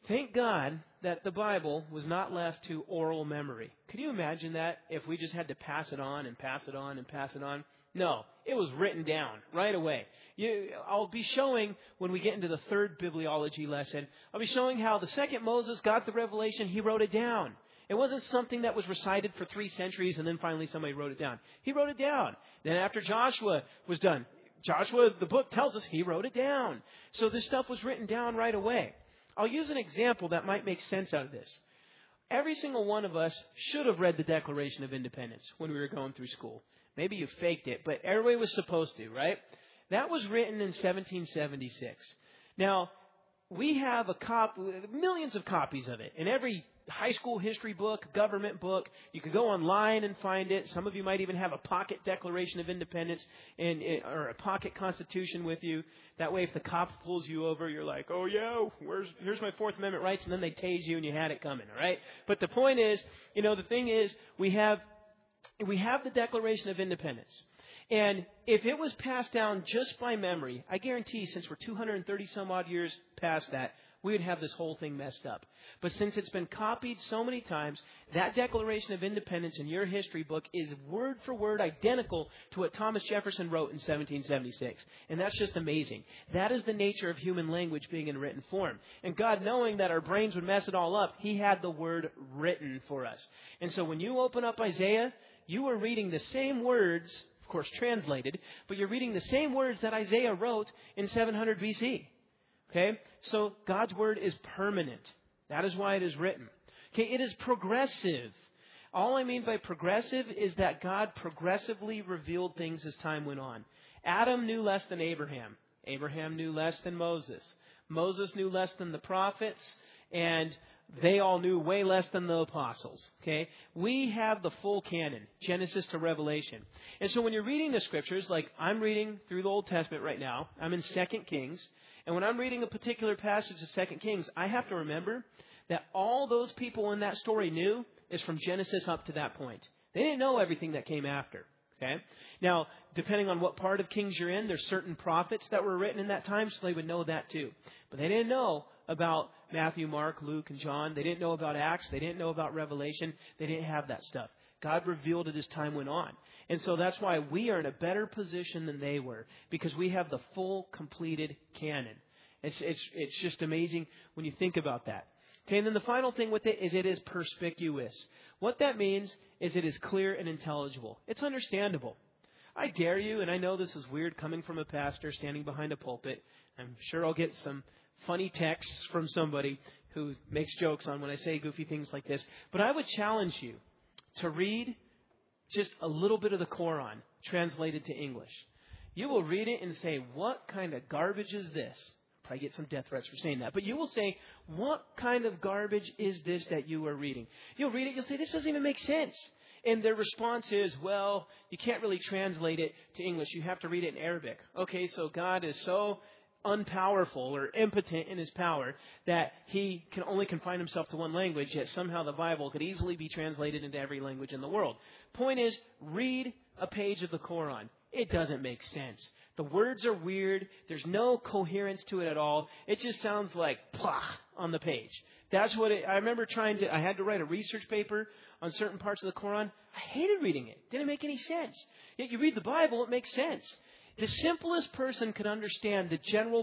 Thank God that the Bible was not left to oral memory. Could you imagine that if we just had to pass it on and pass it on and pass it on? No, it was written down right away. I'll be showing, when we get into the third bibliology lesson, I'll be showing how the second Moses got the revelation, he wrote it down. It wasn't something that was recited for 3 centuries and then finally somebody wrote it down. He wrote it down. Then after Joshua was done, Joshua, the book tells us, he wrote it down. So this stuff was written down right away. I'll use an example that might make sense out of this. Every single one of us should have read the Declaration of Independence when we were going through school. Maybe you faked it, but everybody was supposed to, right? That was written in 1776. Now, we have millions of copies of it. In every high school history book, government book, you could go online and find it. Some of you might even have a pocket Declaration of Independence or a pocket Constitution with you. That way, if the cop pulls you over, you're like, oh, yeah, here's my Fourth Amendment rights, and then they tase you and you had it coming, all right? But the point is, the thing is, we have the Declaration of Independence. And if it was passed down just by memory, I guarantee since we're 230 some odd years past that, we would have this whole thing messed up. But since it's been copied so many times, that Declaration of Independence in your history book is word for word identical to what Thomas Jefferson wrote in 1776. And that's just amazing. That is the nature of human language being in written form. And God, knowing that our brains would mess it all up, He had the word written for us. And so when you open up Isaiah, you are reading the same words, of course translated, but you're reading the same words that Isaiah wrote in 700 BC. Okay? So God's word is permanent. That is why it is written. Okay, it is progressive. All I mean by progressive is that God progressively revealed things as time went on. Adam knew less than Abraham. Abraham knew less than Moses. Moses knew less than the prophets. And they all knew way less than the apostles. Okay? We have the full canon, Genesis to Revelation. And so when you're reading the scriptures, like I'm reading through the Old Testament right now, I'm in 2 Kings. And when I'm reading a particular passage of 2 Kings, I have to remember that all those people in that story knew is from Genesis up to that point. They didn't know everything that came after. Okay? Now, depending on what part of Kings you're in, there's certain prophets that were written in that time, so they would know that too. But they didn't know about Matthew, Mark, Luke, and John. They didn't know about Acts. They didn't know about Revelation. They didn't have that stuff. God revealed it as time went on. And so that's why we are in a better position than they were, because we have the full, completed canon. It's just amazing when you think about that. Okay, and then the final thing with it is perspicuous. What that means is it is clear and intelligible. It's understandable. I dare you, and I know this is weird coming from a pastor standing behind a pulpit. I'm sure I'll get some funny texts from somebody who makes jokes on when I say goofy things like this. But I would challenge you to read just a little bit of the Quran translated to English. You will read it and say, what kind of garbage is this? Probably get some death threats for saying that. But you will say, what kind of garbage is this that you are reading? You'll read it, you'll say, this doesn't even make sense. And their response is, well, you can't really translate it to English. You have to read it in Arabic. Okay, so God is so unpowerful or impotent in His power that He can only confine Himself to one language, yet somehow the Bible could easily be translated into every language in the world. Point is, read a page of the Quran. It doesn't make sense. The words are weird. There's no coherence to it at all. It just sounds like plah on the page. That's what I remember I had to write a research paper on certain parts of the Quran. I hated reading it. Didn't make any sense. Yet you read the Bible, it makes sense. The simplest person could understand the general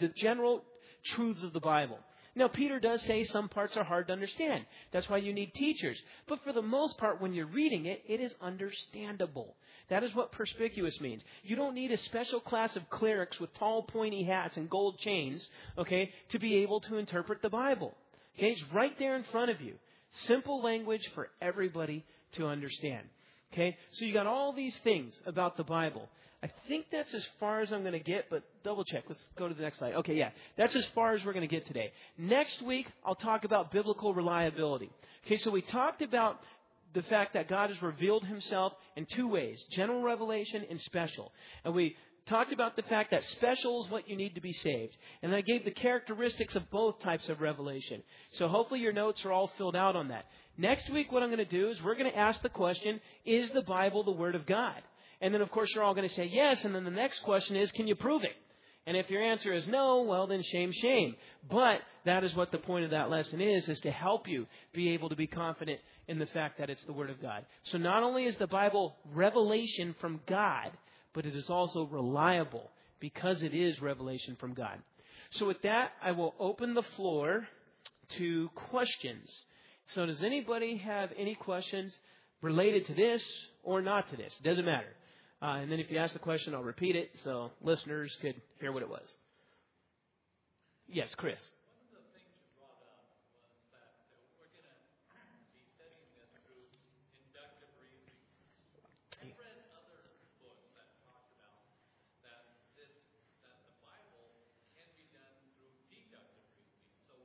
truths of the Bible. Now, Peter does say some parts are hard to understand. That's why you need teachers. But for the most part, when you're reading it, it is understandable. That is what perspicuous means. You don't need a special class of clerics with tall, pointy hats and gold chains, okay, to be able to interpret the Bible. Okay, it's right there in front of you. Simple language for everybody to understand. Okay, so you got all these things about the Bible. I think that's as far as I'm going to get, but double check. Let's go to the next slide. Okay, yeah. That's as far as we're going to get today. Next week, I'll talk about biblical reliability. Okay, so we talked about the fact that God has revealed Himself in two ways, general revelation and special. And we talked about the fact that special is what you need to be saved. And I gave the characteristics of both types of revelation. So hopefully your notes are all filled out on that. Next week, what I'm going to do is we're going to ask the question, is the Bible the Word of God? And then, of course, you're all going to say yes. And then the next question is, can you prove it? And if your answer is no, well then shame, shame. But that is what the point of that lesson is to help you be able to be confident in the fact that it's the Word of God. So not only is the Bible revelation from God, but it is also reliable because it is revelation from God. So with that, I will open the floor to questions. So does anybody have any questions related to this or not to this? It doesn't matter. And then if you ask the question, I'll repeat it so listeners could hear what it was. Yes, Chris. One of the things you brought up was that we're going to be studying this through inductive reasoning. I've read other books that talk about that the Bible can be done through deductive reasoning. So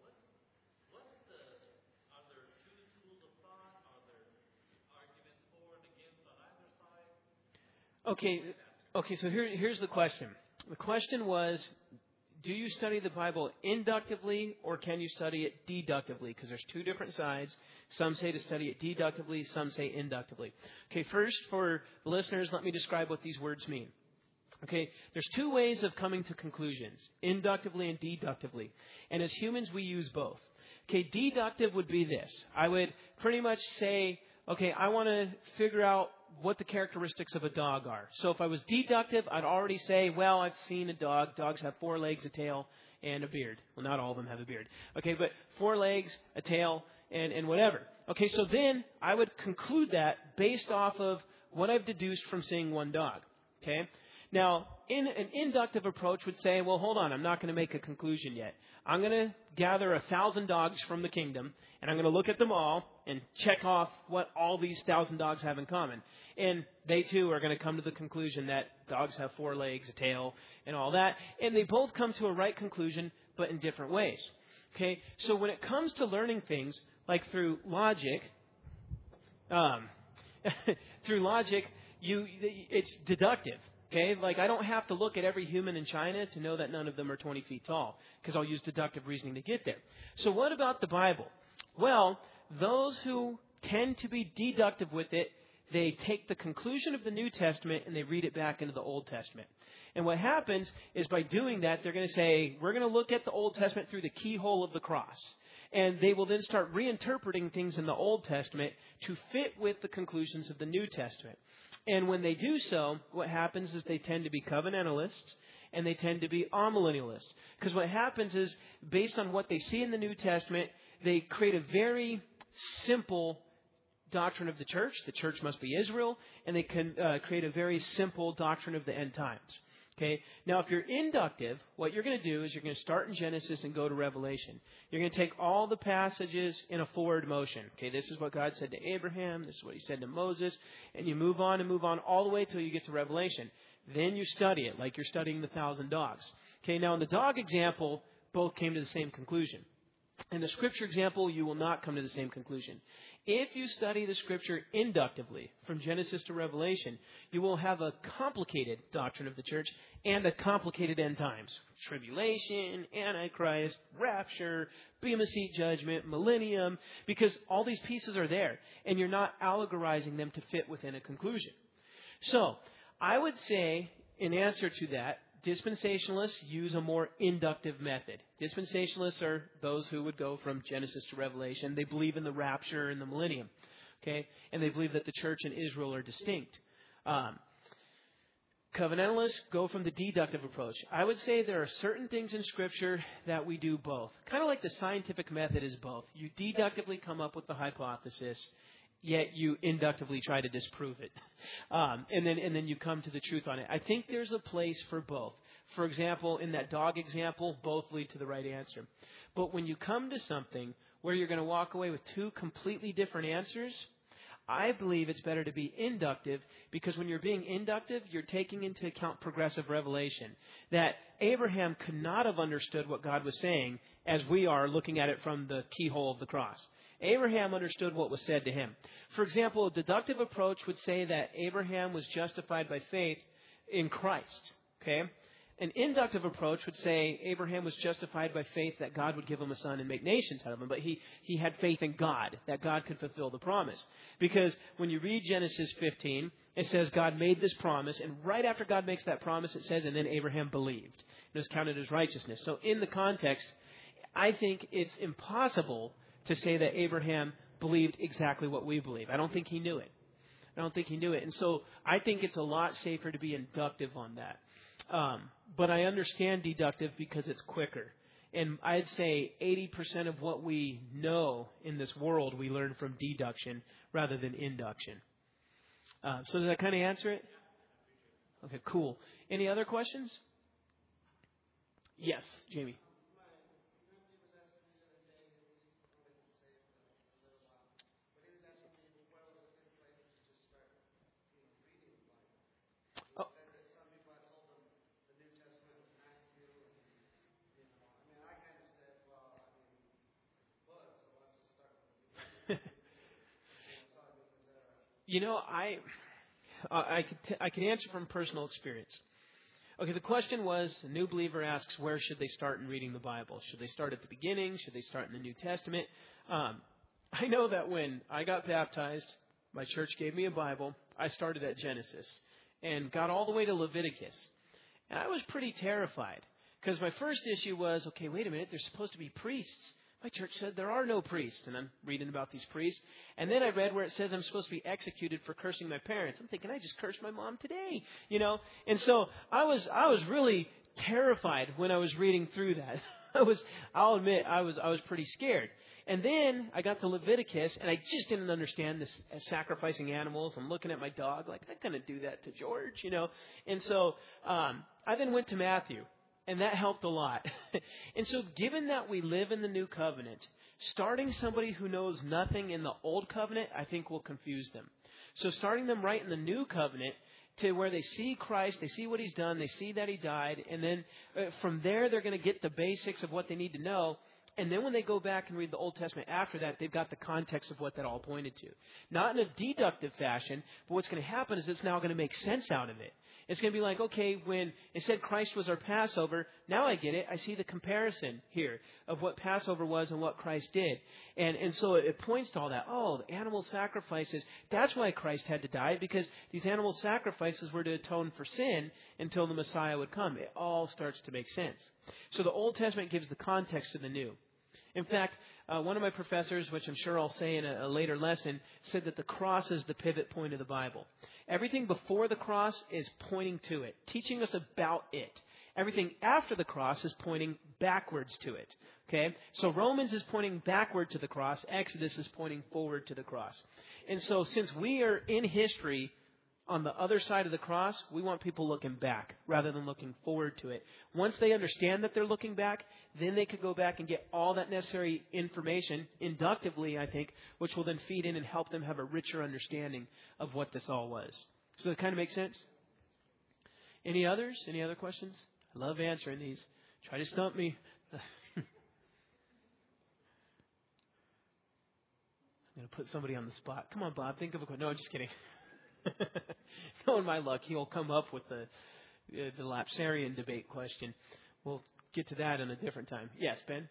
are there two schools of thought? Are there arguments for and against on either side? Okay, so here's the question. The question was, do you study the Bible inductively or can you study it deductively? Because there's two different sides. Some say to study it deductively, some say inductively. Okay, first for the listeners, let me describe what these words mean. Okay, there's two ways of coming to conclusions, inductively and deductively. And as humans, we use both. Okay, deductive would be this. I would pretty much say, okay, I want to figure out what the characteristics of a dog are. So if I was deductive, I'd already say, well, I've seen a dog. Dogs have 4 legs, a tail, and a beard. Well, not all of them have a beard. Okay, but 4 legs, a tail, and whatever. Okay, so then I would conclude that based off of what I've deduced from seeing one dog. Okay? Now, in an inductive approach would say, well, hold on, I'm not going to make a conclusion yet. I'm going to gather 1,000 dogs from the kingdom, and I'm going to look at them all and check off what all these 1,000 dogs have in common. And they, too, are going to come to the conclusion that dogs have 4 legs, a tail, and all that. And they both come to a right conclusion, but in different ways. Okay? So when it comes to learning things, like through logic, it's deductive. Okay, like I don't have to look at every human in China to know that none of them are 20 feet tall, because I'll use deductive reasoning to get there. So what about the Bible? Well, those who tend to be deductive with it, they take the conclusion of the New Testament and they read it back into the Old Testament. And what happens is by doing that, they're going to say, we're going to look at the Old Testament through the keyhole of the cross. And they will then start reinterpreting things in the Old Testament to fit with the conclusions of the New Testament. And when they do so, what happens is they tend to be covenantalists and they tend to be amillennialists. Because what happens is, based on what they see in the New Testament, they create a very simple doctrine of the church. The church must be Israel. And they can create a very simple doctrine of the end times. Okay. Now, if you're inductive, what you're going to do is you're going to start in Genesis and go to Revelation. You're going to take all the passages in a forward motion. Okay, this is what God said to Abraham. This is what He said to Moses. And you move on all the way till you get to Revelation. Then you study it like you're studying the 1,000 dogs. Okay, now in the dog example, both came to the same conclusion. In the Scripture example, you will not come to the same conclusion. If you study the Scripture inductively, from Genesis to Revelation, you will have a complicated doctrine of the church and a complicated end times. Tribulation, Antichrist, rapture, Bema Seat judgment, millennium, because all these pieces are there, and you're not allegorizing them to fit within a conclusion. So, I would say, in answer to that, dispensationalists use a more inductive method. Dispensationalists are those who would go from Genesis to Revelation. They believe in the rapture and the millennium. Okay? And they believe that the church and Israel are distinct. Covenantalists go from the deductive approach. I would say there are certain things in Scripture that we do both. Kind of like the scientific method is both. You deductively come up with the hypothesis, yet you inductively try to disprove it. And then you come to the truth on it. I think there's a place for both. For example, in that dog example, both lead to the right answer. But when you come to something where you're going to walk away with two completely different answers, I believe it's better to be inductive, because when you're being inductive, you're taking into account progressive revelation. That Abraham could not have understood what God was saying as we are looking at it from the keyhole of the cross. Abraham understood what was said to him. For example, a deductive approach would say that Abraham was justified by faith in Christ. Okay? An inductive approach would say Abraham was justified by faith that God would give him a son and make nations out of him. But he had faith in God, that God could fulfill the promise. Because when you read Genesis 15, it says God made this promise. And right after God makes that promise, it says, and then Abraham believed. it was counted as righteousness. So in the context, I think it's impossible to say that Abraham believed exactly what we believe. I don't think he knew it. And so I think it's a lot safer to be inductive on that. But I understand deductive because it's quicker. And I'd say 80% of what we know in this world we learn from deduction rather than induction. So does that kind of answer it? Okay, cool. Any other questions? Yes, Jamie. You know, I can answer from personal experience. Okay, the question was, a new believer asks, where should they start in reading the Bible? Should they start at the beginning? Should they start in the New Testament? I know that when I got baptized, my church gave me a Bible. I started at Genesis and got all the way to Leviticus. And I was pretty terrified because my first issue was, okay, wait a minute, there's supposed to be priests. My church said there are no priests, and I'm reading about these priests. And then I read where it says I'm supposed to be executed for cursing my parents. I'm thinking, I just cursed my mom today, you know. And so I was really terrified when I was reading through that. I'll admit, I was pretty scared. And then I got to Leviticus, and I just didn't understand this sacrificing animals. I'm looking at my dog like, I'm going to do that to George, you know. And so I then went to Matthew. And that helped a lot. And so given that we live in the new covenant, starting somebody who knows nothing in the old covenant, I think will confuse them. So starting them right in the new covenant to where they see Christ, they see what he's done, they see that he died, and then from there they're going to get the basics of what they need to know. And then when they go back and read the Old Testament after that, they've got the context of what that all pointed to. Not in a deductive fashion, but what's going to happen is it's now going to make sense out of it. It's going to be like, okay, when it said Christ was our Passover, now I get it. I see the comparison here of what Passover was and what Christ did. And so it points to all that. Oh, the animal sacrifices, that's why Christ had to die, because these animal sacrifices were to atone for sin until the Messiah would come. It all starts to make sense. So the Old Testament gives the context to the New. In fact, one of my professors, which I'm sure I'll say in a later lesson, said that the cross is the pivot point of the Bible. Everything before the cross is pointing to it, teaching us about it. Everything after the cross is pointing backwards to it. Okay? So Romans is pointing backward to the cross. Exodus is pointing forward to the cross. And so since we are in history on the other side of the cross, we want people looking back rather than looking forward to it. Once they understand that they're looking back, then they could go back and get all that necessary information inductively, I think, which will then feed in and help them have a richer understanding of what this all was. So that kind of makes sense? Any others? Any other questions? I love answering these. Try to stump me. I'm going to put somebody on the spot. Come on, Bob. Think of a question. No, I'm just kidding. Knowing my luck, he'll come up with the lapsarian debate question. We'll get to that in a different time. Yes, Ben?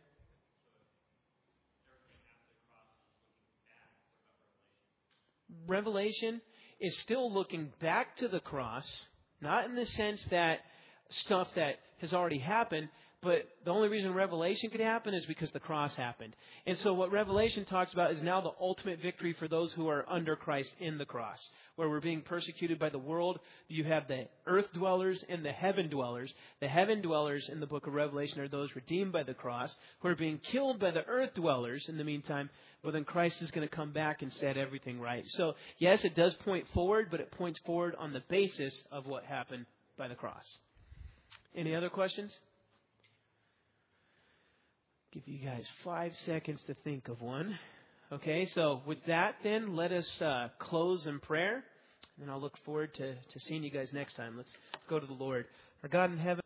Revelation is still looking back to the cross, not in the sense that stuff that has already happened, but the only reason Revelation could happen is because the cross happened. And so what Revelation talks about is now the ultimate victory for those who are under Christ in the cross, where we're being persecuted by the world. You have the earth dwellers and the heaven dwellers. The heaven dwellers in the book of Revelation are those redeemed by the cross, who are being killed by the earth dwellers in the meantime, but then Christ is going to come back and set everything right. So, yes, it does point forward, but it points forward on the basis of what happened by the cross. Any other questions? Give you guys 5 seconds to think of one. Okay, so with that then, let us close in prayer. And I'll look forward to seeing you guys next time. Let's go to the Lord. Our God in heaven.